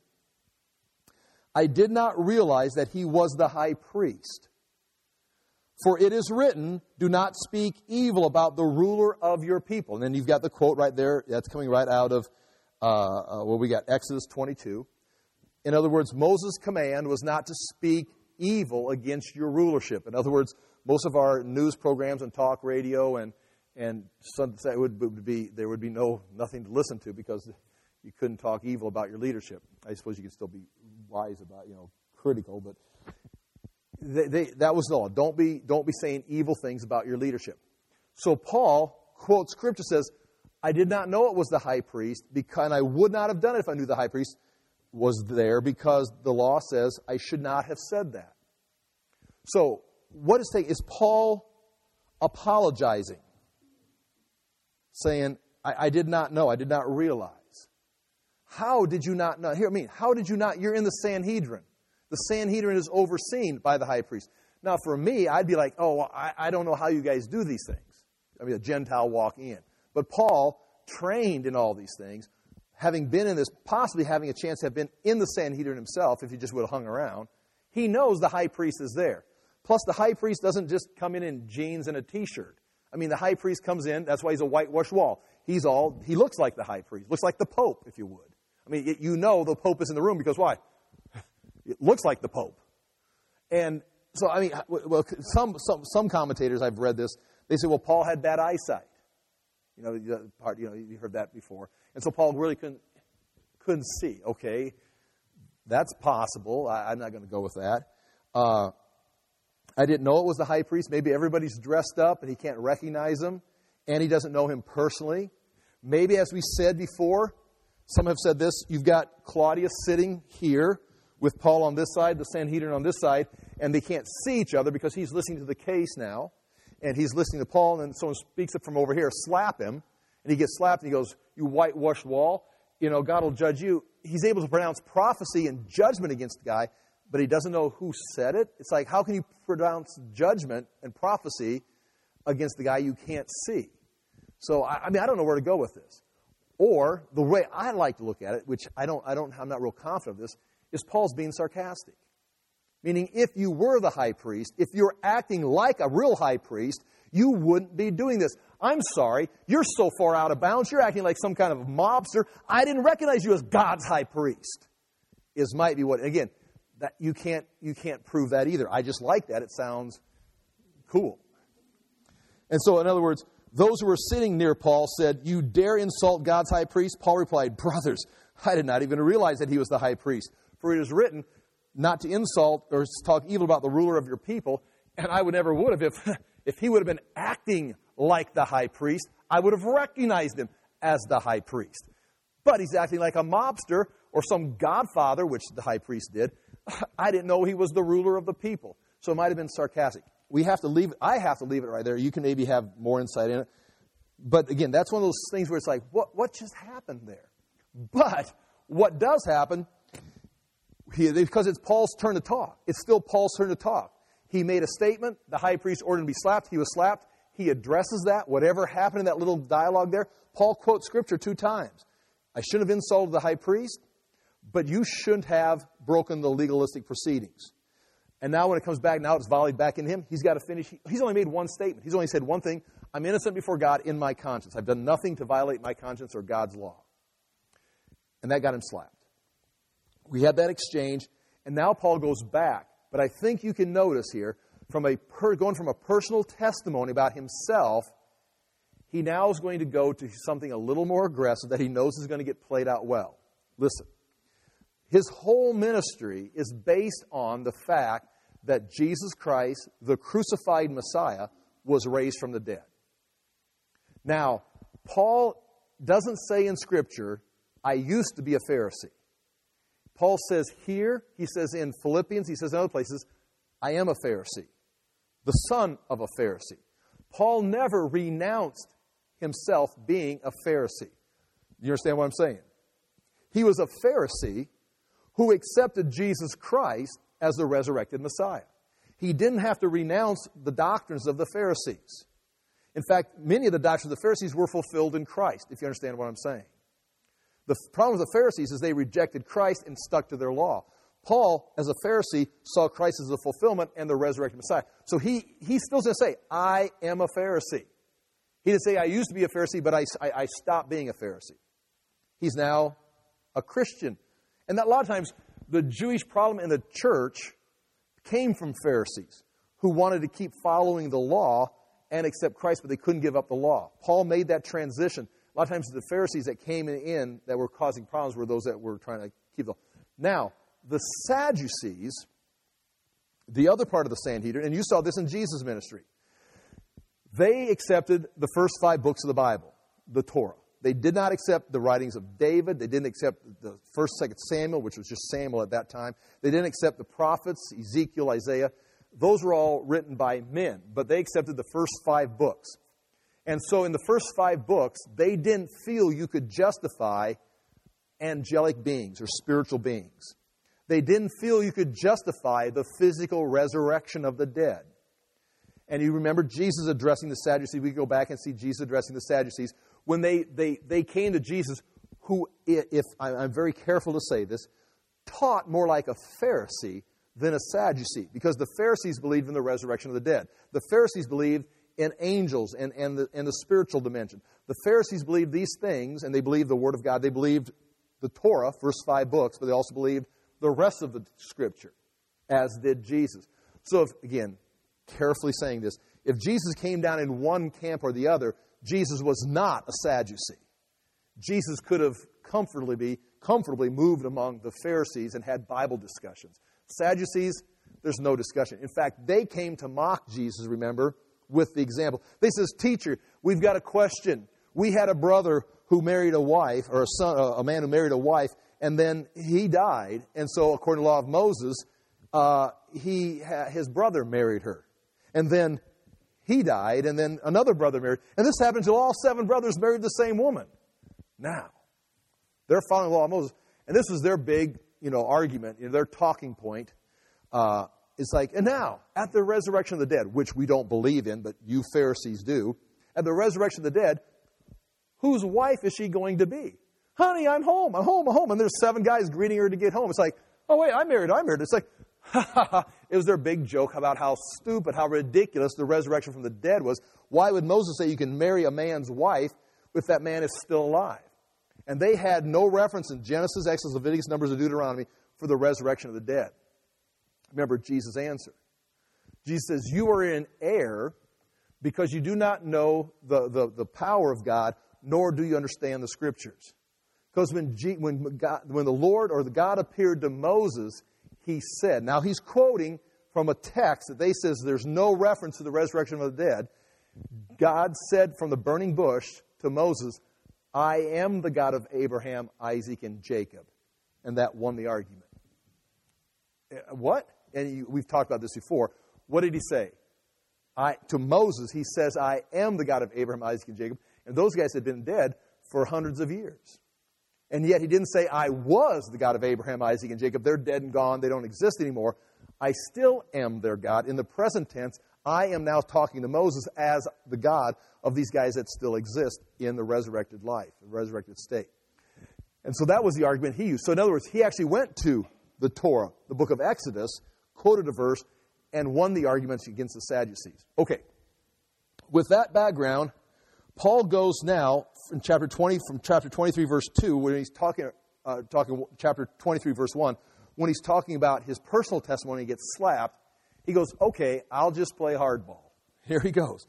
I did not realize that he was the high priest. For it is written, do not speak evil about the ruler of your people. And then you've got the quote right there. That's coming right out of, uh, uh, well, we got Exodus twenty-two. In other words, Moses' command was not to speak evil against your rulership. In other words, most of our news programs and talk radio and and some, would, would be there would be no nothing to listen to because you couldn't talk evil about your leadership. I suppose you could still be wise about, you know, critical, but they, they, that was the law. Don't be don't be saying evil things about your leadership. So Paul quotes scripture, says, I did not know it was the high priest, because and I would not have done it if I knew the high priest was there, because the law says I should not have said that. So what is taking is Paul apologizing, saying, I, I did not know, I did not realize. How did you not know? Here, I mean, how did you not? You're in the Sanhedrin. The Sanhedrin is overseen by the high priest. Now, for me, I'd be like, oh, I, I don't know how you guys do these things. I mean, a Gentile walking in. But Paul, trained in all these things, having been in this, possibly having a chance to have been in the Sanhedrin himself, if he just would have hung around, he knows the high priest is there. Plus, the high priest doesn't just come in in jeans and a T-shirt. I mean, the high priest comes in, that's why he's a whitewashed wall. He's all, he looks like the high priest, looks like the Pope, if you would. I mean, you know the Pope is in the room because why? It looks like the Pope. And so, I mean, well, some some some commentators, I've read this, they say, well, Paul had bad eyesight. You know, the part, you know, you heard that before. And so Paul really couldn't couldn't see. Okay, that's possible. I, I'm not going to go with that. Uh, I didn't know it was the high priest. Maybe everybody's dressed up and he can't recognize him, and he doesn't know him personally. Maybe, as we said before, some have said this, you've got Claudius sitting here with Paul on this side, the Sanhedrin on this side, and they can't see each other because he's listening to the case now, and he's listening to Paul, and someone speaks up from over here, slap him, and he gets slapped, and he goes, you whitewashed wall, you know, God will judge you. He's able to pronounce prophecy and judgment against the guy, but he doesn't know who said it. It's like, how can you pronounce judgment and prophecy against the guy you can't see? So, I, I mean, I don't know where to go with this. Or the way I like to look at it, which I don't, I don't, I'm not real confident of this, is Paul's being sarcastic. Meaning, if you were the high priest, if you're acting like a real high priest, you wouldn't be doing this. I'm sorry, you're so far out of bounds, you're acting like some kind of mobster. I didn't recognize you as God's high priest. Is might be what, again, that you can't you can't prove that either. I just like that. It sounds cool. And so, in other words, those who were sitting near Paul said, "You dare insult God's high priest?" Paul replied, "Brothers, I did not even realize that he was the high priest. For it is written, not to insult or talk evil about the ruler of your people." And I would never would have if, if he would have been acting like the high priest. I would have recognized him as the high priest. But he's acting like a mobster or some godfather, which the high priest did. I didn't know he was the ruler of the people. So it might have been sarcastic. We have to leave it. I have to leave it right there. You can maybe have more insight in it. But again, that's one of those things where it's like, what, what just happened there? But what does happen, he, because it's Paul's turn to talk. It's still Paul's turn to talk. He made a statement. The high priest ordered him to be slapped. He was slapped. He addresses that. Whatever happened in that little dialogue there, Paul quotes Scripture two times. I shouldn't have insulted the high priest, but you shouldn't have broken the legalistic proceedings. And now when it comes back, now it's volleyed back in him. He's got to finish. He's only made one statement. He's only said one thing. I'm innocent before God in my conscience. I've done nothing to violate my conscience or God's law. And that got him slapped. We had that exchange, and now Paul goes back. But I think you can notice here, from a per, going from a personal testimony about himself, he now is going to go to something a little more aggressive that he knows is going to get played out well. Listen. His whole ministry is based on the fact that Jesus Christ, the crucified Messiah, was raised from the dead. Now, Paul doesn't say in Scripture, I used to be a Pharisee. Paul says here, he says in Philippians, he says in other places, I am a Pharisee, the son of a Pharisee. Paul never renounced himself being a Pharisee. You understand what I'm saying? He was a Pharisee who accepted Jesus Christ as the resurrected Messiah. He didn't have to renounce the doctrines of the Pharisees. In fact, many of the doctrines of the Pharisees were fulfilled in Christ, if you understand what I'm saying. The problem with the Pharisees is they rejected Christ and stuck to their law. Paul, as a Pharisee, saw Christ as the fulfillment and the resurrected Messiah. So he, he still going to say, I am a Pharisee. He didn't say, I used to be a Pharisee, but I, I, I stopped being a Pharisee. He's now a Christian. And that a lot of times, the Jewish problem in the church came from Pharisees who wanted to keep following the law and accept Christ, but they couldn't give up the law. Paul made that transition. A lot of times the Pharisees that came in that were causing problems were those that were trying to keep the law. Now, the Sadducees, the other part of the Sanhedrin, and you saw this in Jesus' ministry, they accepted the first five books of the Bible, the Torah. They did not accept the writings of David. They didn't accept the first, second Samuel, which was just Samuel at that time. They didn't accept the prophets, Ezekiel, Isaiah. Those were all written by men, but they accepted the first five books. And so in the first five books, they didn't feel you could justify angelic beings or spiritual beings. They didn't feel you could justify the physical resurrection of the dead. And you remember Jesus addressing the Sadducees. We go back and see Jesus addressing the Sadducees. When they, they, they came to Jesus, who, if I'm very careful to say this, taught more like a Pharisee than a Sadducee, because the Pharisees believed in the resurrection of the dead. The Pharisees believed in angels and, and, the, and the spiritual dimension. The Pharisees believed these things, and they believed the Word of God. They believed the Torah, first five books, but they also believed the rest of the Scripture, as did Jesus. So, if, again, carefully saying this, if Jesus came down in one camp or the other, Jesus was not a Sadducee. Jesus could have comfortably be comfortably moved among the Pharisees and had Bible discussions. Sadducees, there's no discussion. In fact, they came to mock Jesus, remember, with the example. They says, "Teacher, we've got a question. We had a brother who married a wife, or a son, a man who married a wife, and then he died. And so, according to the law of Moses, uh, he his brother married her. And then he died, and then another brother married. And this happened until all seven brothers married the same woman." Now, they're following the law of Moses. And this is their big, you know, argument, you know, their talking point. Uh, it's like, and now, at the resurrection of the dead, which we don't believe in, but you Pharisees do, at the resurrection of the dead, whose wife is she going to be? Honey, I'm home, I'm home, I'm home. And there's seven guys greeting her to get home. It's like, oh, wait, I married, I married. It's like, It was their big joke about how stupid, how ridiculous the resurrection from the dead was. Why would Moses say you can marry a man's wife if that man is still alive? And they had no reference in Genesis, Exodus, Leviticus, Numbers, or Deuteronomy for the resurrection of the dead. Remember Jesus' answer. Jesus says, you are in error because you do not know the, the, the power of God, nor do you understand the Scriptures. Because when, G, when, God, when the Lord or the God appeared to Moses, he said, now he's quoting from a text that they says there's no reference to the resurrection of the dead. God said from the burning bush to Moses, I am the God of Abraham, Isaac, and Jacob. And that won the argument. What? And you, we've talked about this before. What did he say? I, to Moses, he says, I am the God of Abraham, Isaac, and Jacob. And those guys had been dead for hundreds of years. And yet he didn't say, I was the God of Abraham, Isaac, and Jacob. They're dead and gone. They don't exist anymore. I still am their God. In the present tense, I am now talking to Moses as the God of these guys that still exist in the resurrected life, the resurrected state. And so that was the argument he used. So in other words, he actually went to the Torah, the book of Exodus, quoted a verse, and won the arguments against the Sadducees. Okay. With that background, Paul goes now in chapter twenty, from chapter twenty-three, verse two, when he's talking, uh, talking chapter twenty-three, verse one, when he's talking about his personal testimony, he gets slapped. He goes, okay, I'll just play hardball. Here he goes.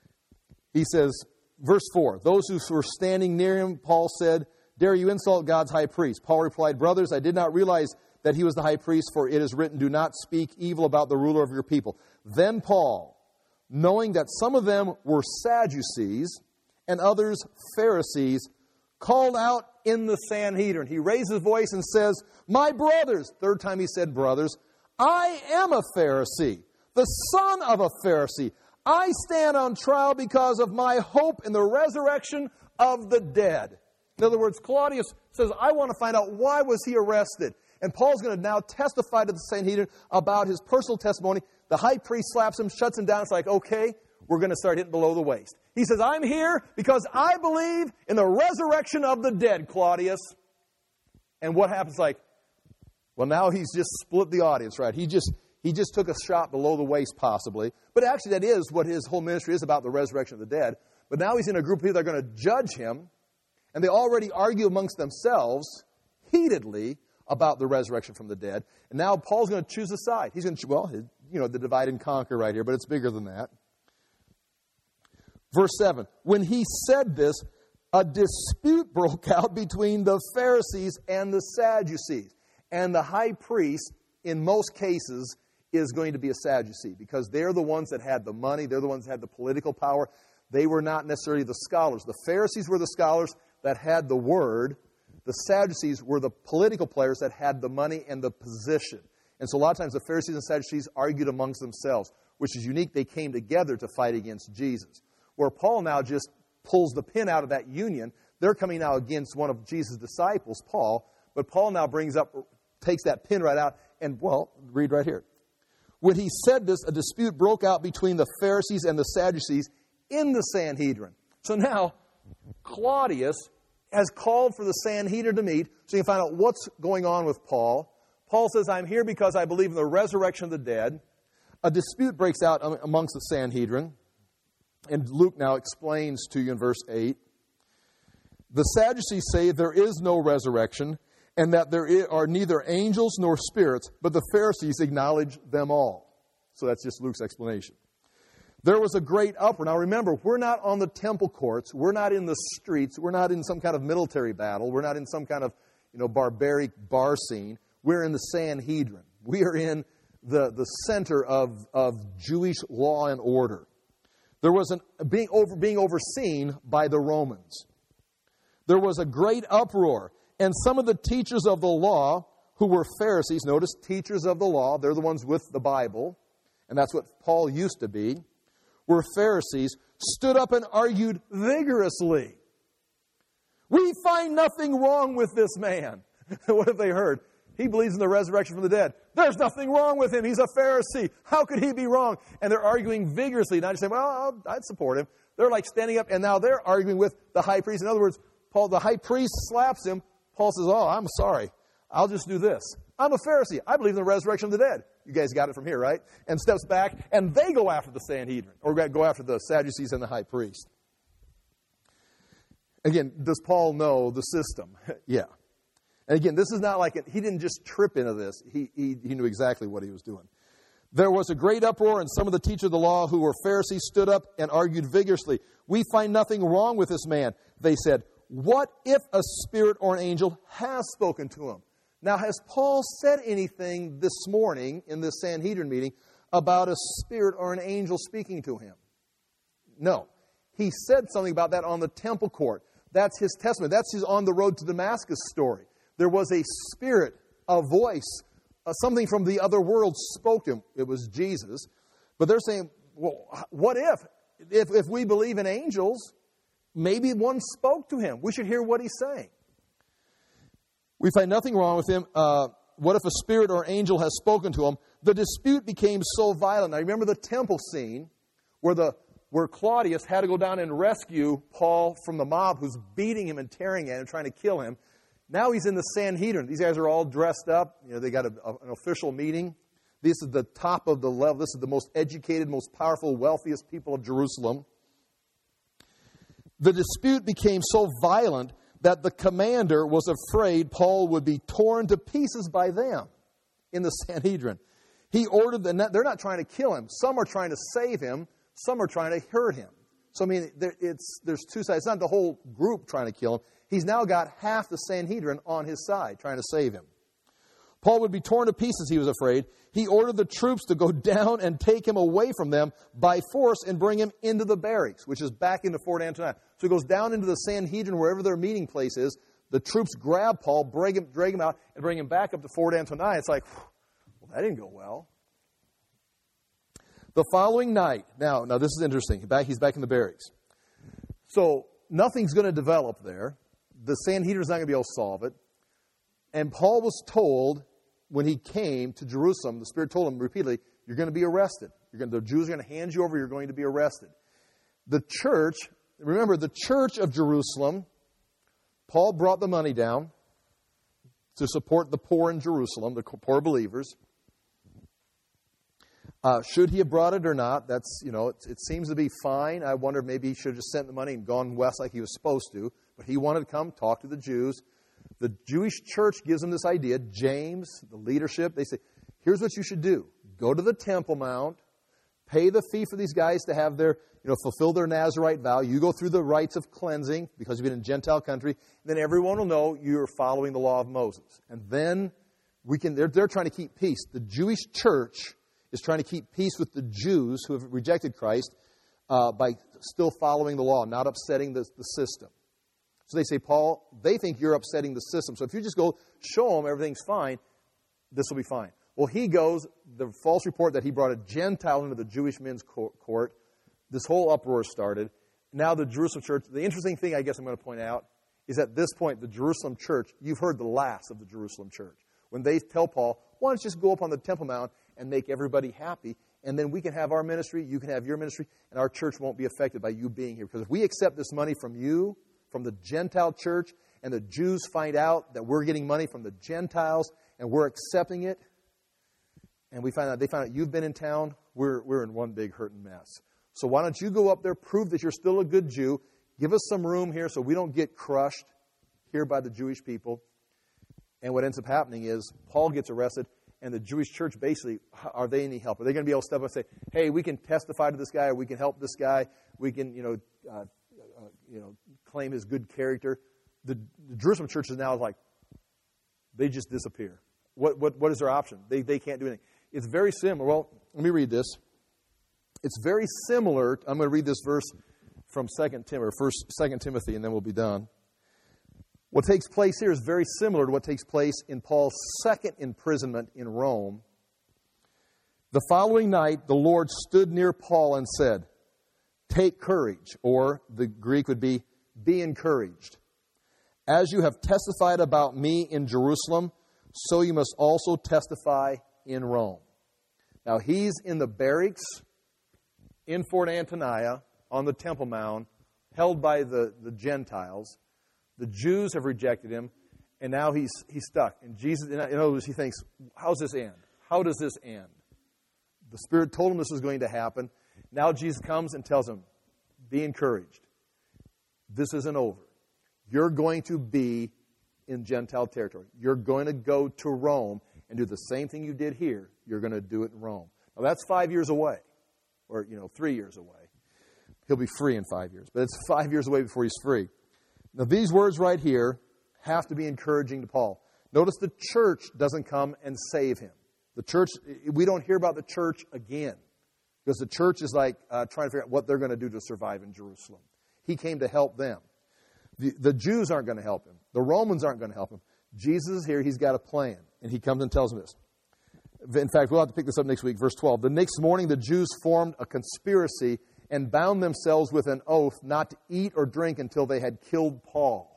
He says, verse four, those who were standing near him, Paul said, dare you insult God's high priest? Paul replied, brothers, I did not realize that he was the high priest, for it is written, do not speak evil about the ruler of your people. Then Paul, knowing that some of them were Sadducees and others Pharisees, called out in the Sanhedrin. He raised his voice and says, my brothers, third time he said brothers, I am a Pharisee, the son of a Pharisee. I stand on trial because of my hope in the resurrection of the dead. In other words, Claudius says, I want to find out why was he arrested. And Paul's going to now testify to the Sanhedrin about his personal testimony. The high priest slaps him, shuts him down. It's like, okay, we're going to start hitting below the waist. He says, I'm here because I believe in the resurrection of the dead, Claudius. And what happens? Like, well, now he's just split the audience, right? He just he just took a shot below the waist, possibly. But actually, that is what his whole ministry is about, the resurrection of the dead. But now he's in a group of people that are going to judge him. And they already argue amongst themselves heatedly about the resurrection from the dead. And now Paul's going to choose a side. He's going to, well, you know, the divide and conquer right here, but it's bigger than that. Verse seven, when he said this, a dispute broke out between the Pharisees and the Sadducees. And the high priest, in most cases, is going to be a Sadducee because they're the ones that had the money. They're the ones that had the political power. They were not necessarily the scholars. The Pharisees were the scholars that had the word. The Sadducees were the political players that had the money and the position. And so a lot of times the Pharisees and Sadducees argued amongst themselves, which is unique. They came together to fight against Jesus. Where Paul now just pulls the pin out of that union. They're coming now against one of Jesus' disciples, Paul. But Paul now brings up, takes that pin right out, and, well, read right here. When he said this, a dispute broke out between the Pharisees and the Sadducees in the Sanhedrin. So now, Claudius has called for the Sanhedrin to meet so you can find out what's going on with Paul. Paul says, I'm here because I believe in the resurrection of the dead. A dispute breaks out amongst the Sanhedrin. And Luke now explains to you in verse eight. The Sadducees say there is no resurrection and that there are neither angels nor spirits, but the Pharisees acknowledge them all. So that's just Luke's explanation. There was a great uproar. Now remember, we're not on the temple courts. We're not in the streets. We're not in some kind of military battle. We're not in some kind of, you know, barbaric bar scene. We're in the Sanhedrin. We are in the, the center of, of Jewish law and order. There was an being over being overseen by the Romans. There was a great uproar, and some of the teachers of the law, who were Pharisees, notice teachers of the law, they're the ones with the Bible, and that's what Paul used to be, were Pharisees, stood up and argued vigorously. We find nothing wrong with this man. What have they heard? He believes in the resurrection from the dead. There's nothing wrong with him. He's a Pharisee. How could he be wrong? And they're arguing vigorously. Not just saying, well, I'll, I'd support him. They're like standing up, and now they're arguing with the high priest. In other words, Paul, the high priest slaps him. Paul says, oh, I'm sorry. I'll just do this. I'm a Pharisee. I believe in the resurrection of the dead. You guys got it from here, right? And steps back, and they go after the Sanhedrin, or go after the Sadducees and the high priest. Again, does Paul know the system? Yeah. And again, this is not like it, he didn't just trip into this. He, he, he knew exactly what he was doing. There was a great uproar, and some of the teachers of the law who were Pharisees stood up and argued vigorously. We find nothing wrong with this man, they said. What if a spirit or an angel has spoken to him? Now, has Paul said anything this morning in this Sanhedrin meeting about a spirit or an angel speaking to him? No. He said something about that on the temple court. That's his testimony. That's his on the road to Damascus story. There was a spirit, a voice, uh, something from the other world spoke to him. It was Jesus. But they're saying, well, what if? If, if we believe in angels, maybe one spoke to him. We should hear what he's saying. We find nothing wrong with him. Uh, what if a spirit or angel has spoken to him? The dispute became so violent. Now, remember the temple scene where the where Claudius had to go down and rescue Paul from the mob who's beating him and tearing at him, trying to kill him. Now he's in the Sanhedrin. These guys are all dressed up. You know, they got a, a, an official meeting. This is the top of the level. This is the most educated, most powerful, wealthiest people of Jerusalem. The dispute became so violent that the commander was afraid Paul would be torn to pieces by them in the Sanhedrin. He ordered the net. They're not trying to kill him. Some are trying to save him. Some are trying to hurt him. So, I mean, there, it's, there's two sides. It's not the whole group trying to kill him. He's now got half the Sanhedrin on his side trying to save him. Paul would be torn to pieces, he was afraid. He ordered the troops to go down and take him away from them by force and bring him into the barracks, which is back into Fort Antonia. So he goes down into the Sanhedrin, wherever their meeting place is. The troops grab Paul, drag him, drag him out, and bring him back up to Fort Antonia. It's like, well, that didn't go well. The following night, now, now this is interesting. Back, he's back in the barracks. So nothing's going to develop there. The Sanhedrin's not going to be able to solve it. And Paul was told when he came to Jerusalem, the Spirit told him repeatedly, you're going to be arrested. You're going to, the Jews are going to hand you over. You're going to be arrested. The church, remember, the church of Jerusalem, Paul brought the money down to support the poor in Jerusalem, the poor believers. Uh, should he have brought it or not? That's, you know, it, it seems to be fine. I wonder if maybe he should have just sent the money and gone west like he was supposed to. But he wanted to come, talk to the Jews. The Jewish church gives him this idea. James, the leadership, they say, here's what you should do. Go to the Temple Mount, pay the fee for these guys to have their, you know, fulfill their Nazirite vow. You go through the rites of cleansing because you've been in Gentile country. Then everyone will know you're following the law of Moses. And then we can, they're, they're trying to keep peace. The Jewish church is trying to keep peace with the Jews who have rejected Christ uh, by still following the law, not upsetting the, the system. So they say, Paul, they think you're upsetting the system. So if you just go show them everything's fine, this will be fine. Well, he goes, the false report that he brought a Gentile into the Jewish men's court, this whole uproar started. Now the Jerusalem church, the interesting thing I guess I'm going to point out is at this point, the Jerusalem church, you've heard the last of the Jerusalem church. When they tell Paul, why don't you just go up on the Temple Mount and make everybody happy, and then we can have our ministry, you can have your ministry, and our church won't be affected by you being here. Because if we accept this money from you, from the Gentile church, and the Jews find out that we're getting money from the Gentiles, and we're accepting it, and we find out they find out you've been in town, we're, we're in one big hurting mess. So why don't you go up there, prove that you're still a good Jew, give us some room here so we don't get crushed here by the Jewish people. And what ends up happening is Paul gets arrested, and the Jewish church basically, are they any help? Are they going to be able to step up and say, hey, we can testify to this guy, or we can help this guy, we can, you know, uh, uh, you know, claim his good character? The, the Jerusalem church is now like, they just disappear. What what what is their option? They they can't do anything. It's very similar. Well, let me read this. It's very similar. I'm going to read this verse from Second Timothy, or First Second Timothy, and then we'll be done. What takes place here is very similar to what takes place in Paul's second imprisonment in Rome. The following night, the Lord stood near Paul and said, "Take courage," or the Greek would be, "be encouraged. As you have testified about me in Jerusalem, so you must also testify in Rome." Now, he's in the barracks in Fort Antonia on the Temple Mount, held by the, the Gentiles. The Jews have rejected him, and now he's he's stuck. And Jesus, in other words, he thinks, how's this end? How does this end? The Spirit told him this was going to happen. Now Jesus comes and tells him, be encouraged. This isn't over. You're going to be in Gentile territory. You're going to go to Rome and do the same thing you did here. You're going to do it in Rome. Now, that's five years away, or, you know, three years away. He'll be free in five years, but it's five years away before he's free. Now, these words right here have to be encouraging to Paul. Notice the church doesn't come and save him. The church, we don't hear about the church again, because the church is like uh, trying to figure out what they're going to do to survive in Jerusalem. He came to help them. The, the Jews aren't going to help him. The Romans aren't going to help him. Jesus is here. He's got a plan. And he comes and tells them this. In fact, we'll have to pick this up next week. Verse twelve. The next morning the Jews formed a conspiracy and bound themselves with an oath not to eat or drink until they had killed Paul.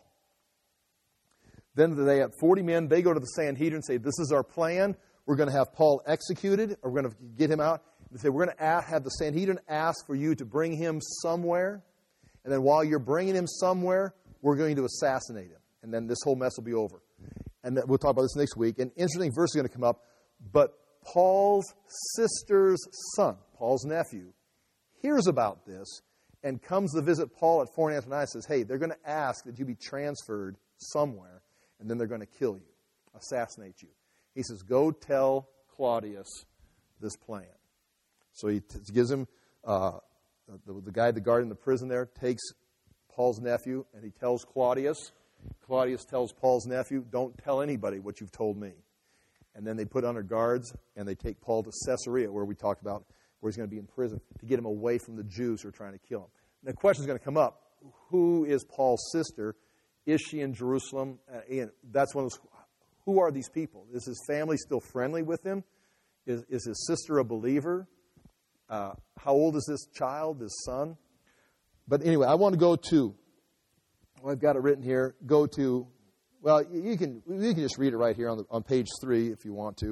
Then they have forty men. They go to the Sanhedrin and say, this is our plan. We're going to have Paul executed, or we're going to get him out. They say, we're going to have the Sanhedrin ask for you to bring him somewhere. And then while you're bringing him somewhere, we're going to assassinate him. And then this whole mess will be over. And we'll talk about this next week. An interesting verse is going to come up. But Paul's sister's son, Paul's nephew, hears about this and comes to visit Paul at Fort Antonius and says, hey, they're going to ask that you be transferred somewhere, and then they're going to kill you, assassinate you. He says, go tell Claudius this plan. So he t- gives him, uh, the, the guy, the guard in the prison there, takes Paul's nephew, and he tells Claudius. Claudius tells Paul's nephew, don't tell anybody what you've told me. And then they put under guards, and they take Paul to Caesarea, where we talked about where he's going to be in prison, to get him away from the Jews who are trying to kill him. And the question is going to come up, who is Paul's sister? Is she in Jerusalem? Uh, and that's one of those, who are these people? Is his family still friendly with him? Is, is his sister a believer? Uh, how old is this child, this son? But anyway, I want to go to, well, I've got it written here, go to, well, you can you can just read it right here on the, on page three if you want to.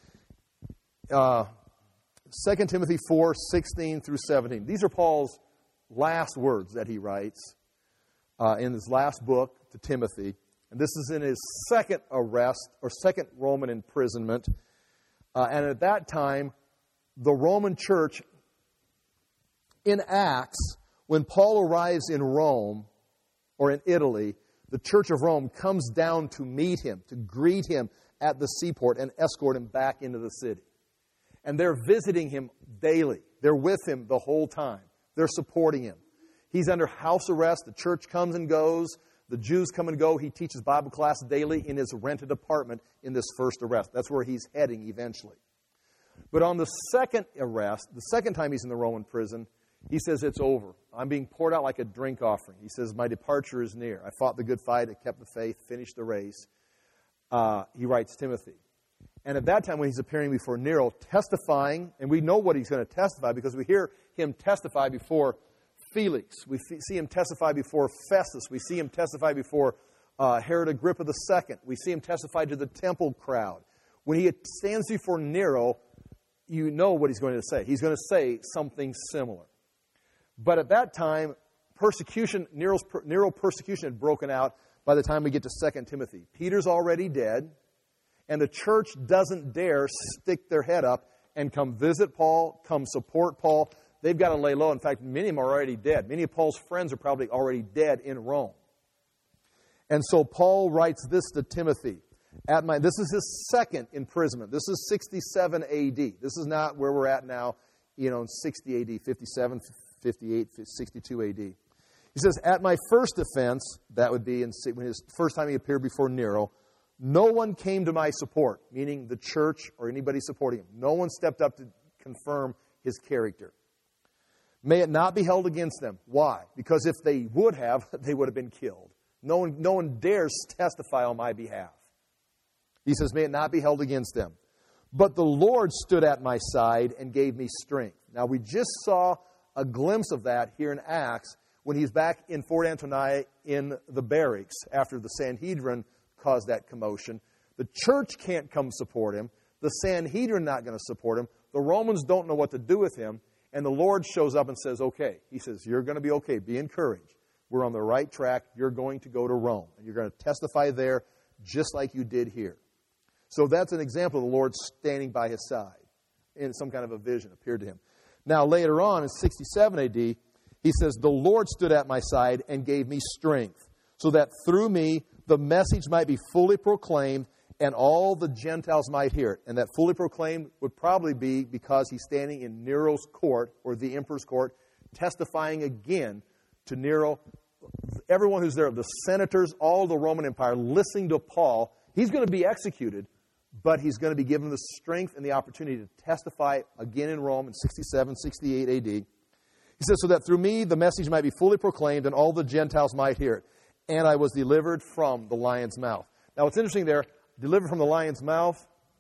Uh, Second Timothy four, sixteen through seventeen. These are Paul's last words that he writes uh, in his last book to Timothy. And this is in his second arrest, or second Roman imprisonment. Uh, and at that time, the Roman church, in Acts, when Paul arrives in Rome, or in Italy, the Church of Rome comes down to meet him, to greet him at the seaport and escort him back into the city. And they're visiting him daily. They're with him the whole time. They're supporting him. He's under house arrest. The church comes and goes. The Jews come and go. He teaches Bible class daily in his rented apartment in this first arrest. That's where he's heading eventually. But on the second arrest, the second time he's in the Roman prison, he says, it's over. I'm being poured out like a drink offering. He says, my departure is near. I fought the good fight. I kept the faith, finished the race. Uh, he writes Timothy. And at that time when he's appearing before Nero, testifying, and we know what he's going to testify because we hear him testify before Felix. We f- see him testify before Festus. We see him testify before uh, Herod Agrippa the Second. We see him testify to the temple crowd. When he stands before Nero, you know what he's going to say. He's going to say something similar. But at that time, persecution, Nero's, Nero persecution had broken out by the time we get to Second Timothy. Peter's already dead, and the church doesn't dare stick their head up and come visit Paul, come support Paul. They've got to lay low. In fact, many of them are already dead. Many of Paul's friends are probably already dead in Rome. And so Paul writes this to Timothy. At my, this is his second imprisonment. This is sixty-seven A D. This is not where we're at now, you know, in sixty A D, fifty-seven, fifty-eight, sixty-two A D. He says, at my first offense, that would be in, when his first time he appeared before Nero, no one came to my support, meaning the church or anybody supporting him. No one stepped up to confirm his character. May it not be held against them. Why? Because if they would have, they would have been killed. No one, no one dares testify on my behalf. He says, may it not be held against them. But the Lord stood at my side and gave me strength. Now, we just saw a glimpse of that here in Acts when he's back in Fort Antonius in the barracks after the Sanhedrin caused that commotion. The church can't come support him. The Sanhedrin not going to support him. The Romans don't know what to do with him. And the Lord shows up and says, okay. He says, you're going to be okay. Be encouraged. We're on the right track. You're going to go to Rome. And you're going to testify there just like you did here. So that's an example of the Lord standing by his side. in some kind of a vision, appeared to him. Now, later on in sixty-seven A D, he says, the Lord stood at my side and gave me strength, so that through me the message might be fully proclaimed and all the Gentiles might hear it. And that fully proclaimed would probably be because he's standing in Nero's court, or the emperor's court, testifying again to Nero. Everyone who's there, the senators, all the Roman Empire, listening to Paul. He's going to be executed, but he's going to be given the strength and the opportunity to testify again in Rome in sixty-seven, sixty-eight A D. He says, so that through me the message might be fully proclaimed and all the Gentiles might hear it. And I was delivered from the lion's mouth. Now, what's interesting there, delivered from the lion's mouth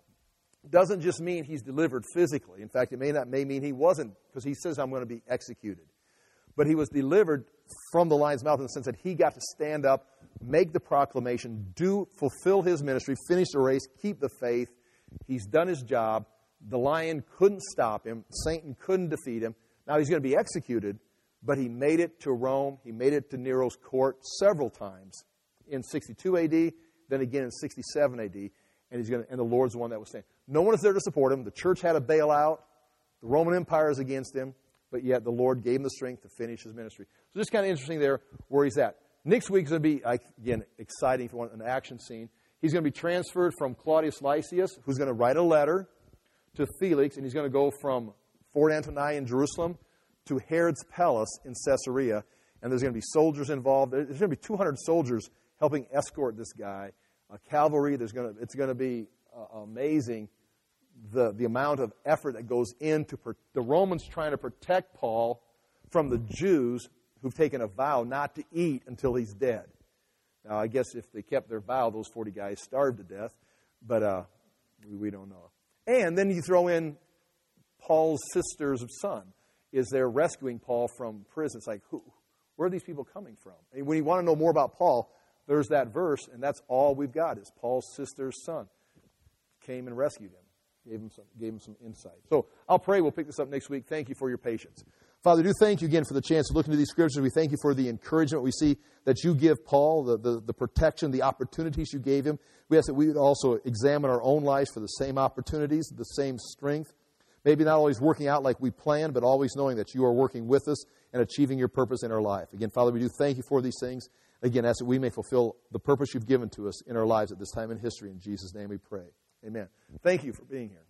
doesn't just mean he's delivered physically. In fact, it may not may mean he wasn't, because he says, I'm going to be executed. But he was delivered from the lion's mouth in the sense that he got to stand up, make the proclamation, do fulfill his ministry, finish the race, keep the faith. He's done his job. The lion couldn't stop him. Satan couldn't defeat him. Now he's going to be executed, but he made it to Rome. He made it to Nero's court several times in sixty-two A D, then again in sixty-seven A D, and he's going to, and the Lord's the one that was saying, no one is there to support him. The church had a bailout. The Roman Empire is against him, but yet the Lord gave him the strength to finish his ministry. So just kind of interesting there where he's at. Next week is going to be, again, exciting for an action scene. He's going to be transferred from Claudius Lysias, who's going to write a letter to Felix, and he's going to go from Fort Antonia in Jerusalem to Herod's palace in Caesarea, and there's going to be soldiers involved. There's going to be two hundred soldiers helping escort this guy. Uh, cavalry, there's going to, it's going to be uh, amazing the, the amount of effort that goes into per, the Romans trying to protect Paul from the Jews who've taken a vow not to eat until he's dead. Now, I guess if they kept their vow, those forty guys starved to death, but uh, we, we don't know. And then you throw in Paul's sister's son is there rescuing Paul from prison. It's like, who, where are these people coming from? And when you want to know more about Paul, there's that verse, and that's all we've got is Paul's sister's son came and rescued him, gave him some, gave him some insight. So I'll pray. We'll pick this up next week. Thank you for your patience. Father, do thank you again for the chance to look into these scriptures. We thank you for the encouragement we see that you give Paul, the, the, the protection, the opportunities you gave him. We ask that we would also examine our own lives for the same opportunities, the same strength. Maybe not always working out like we planned, but always knowing that you are working with us and achieving your purpose in our life. Again, Father, we do thank you for these things. Again, ask that we may fulfill the purpose you've given to us in our lives at this time in history. In Jesus' name we pray. Amen. Thank you for being here.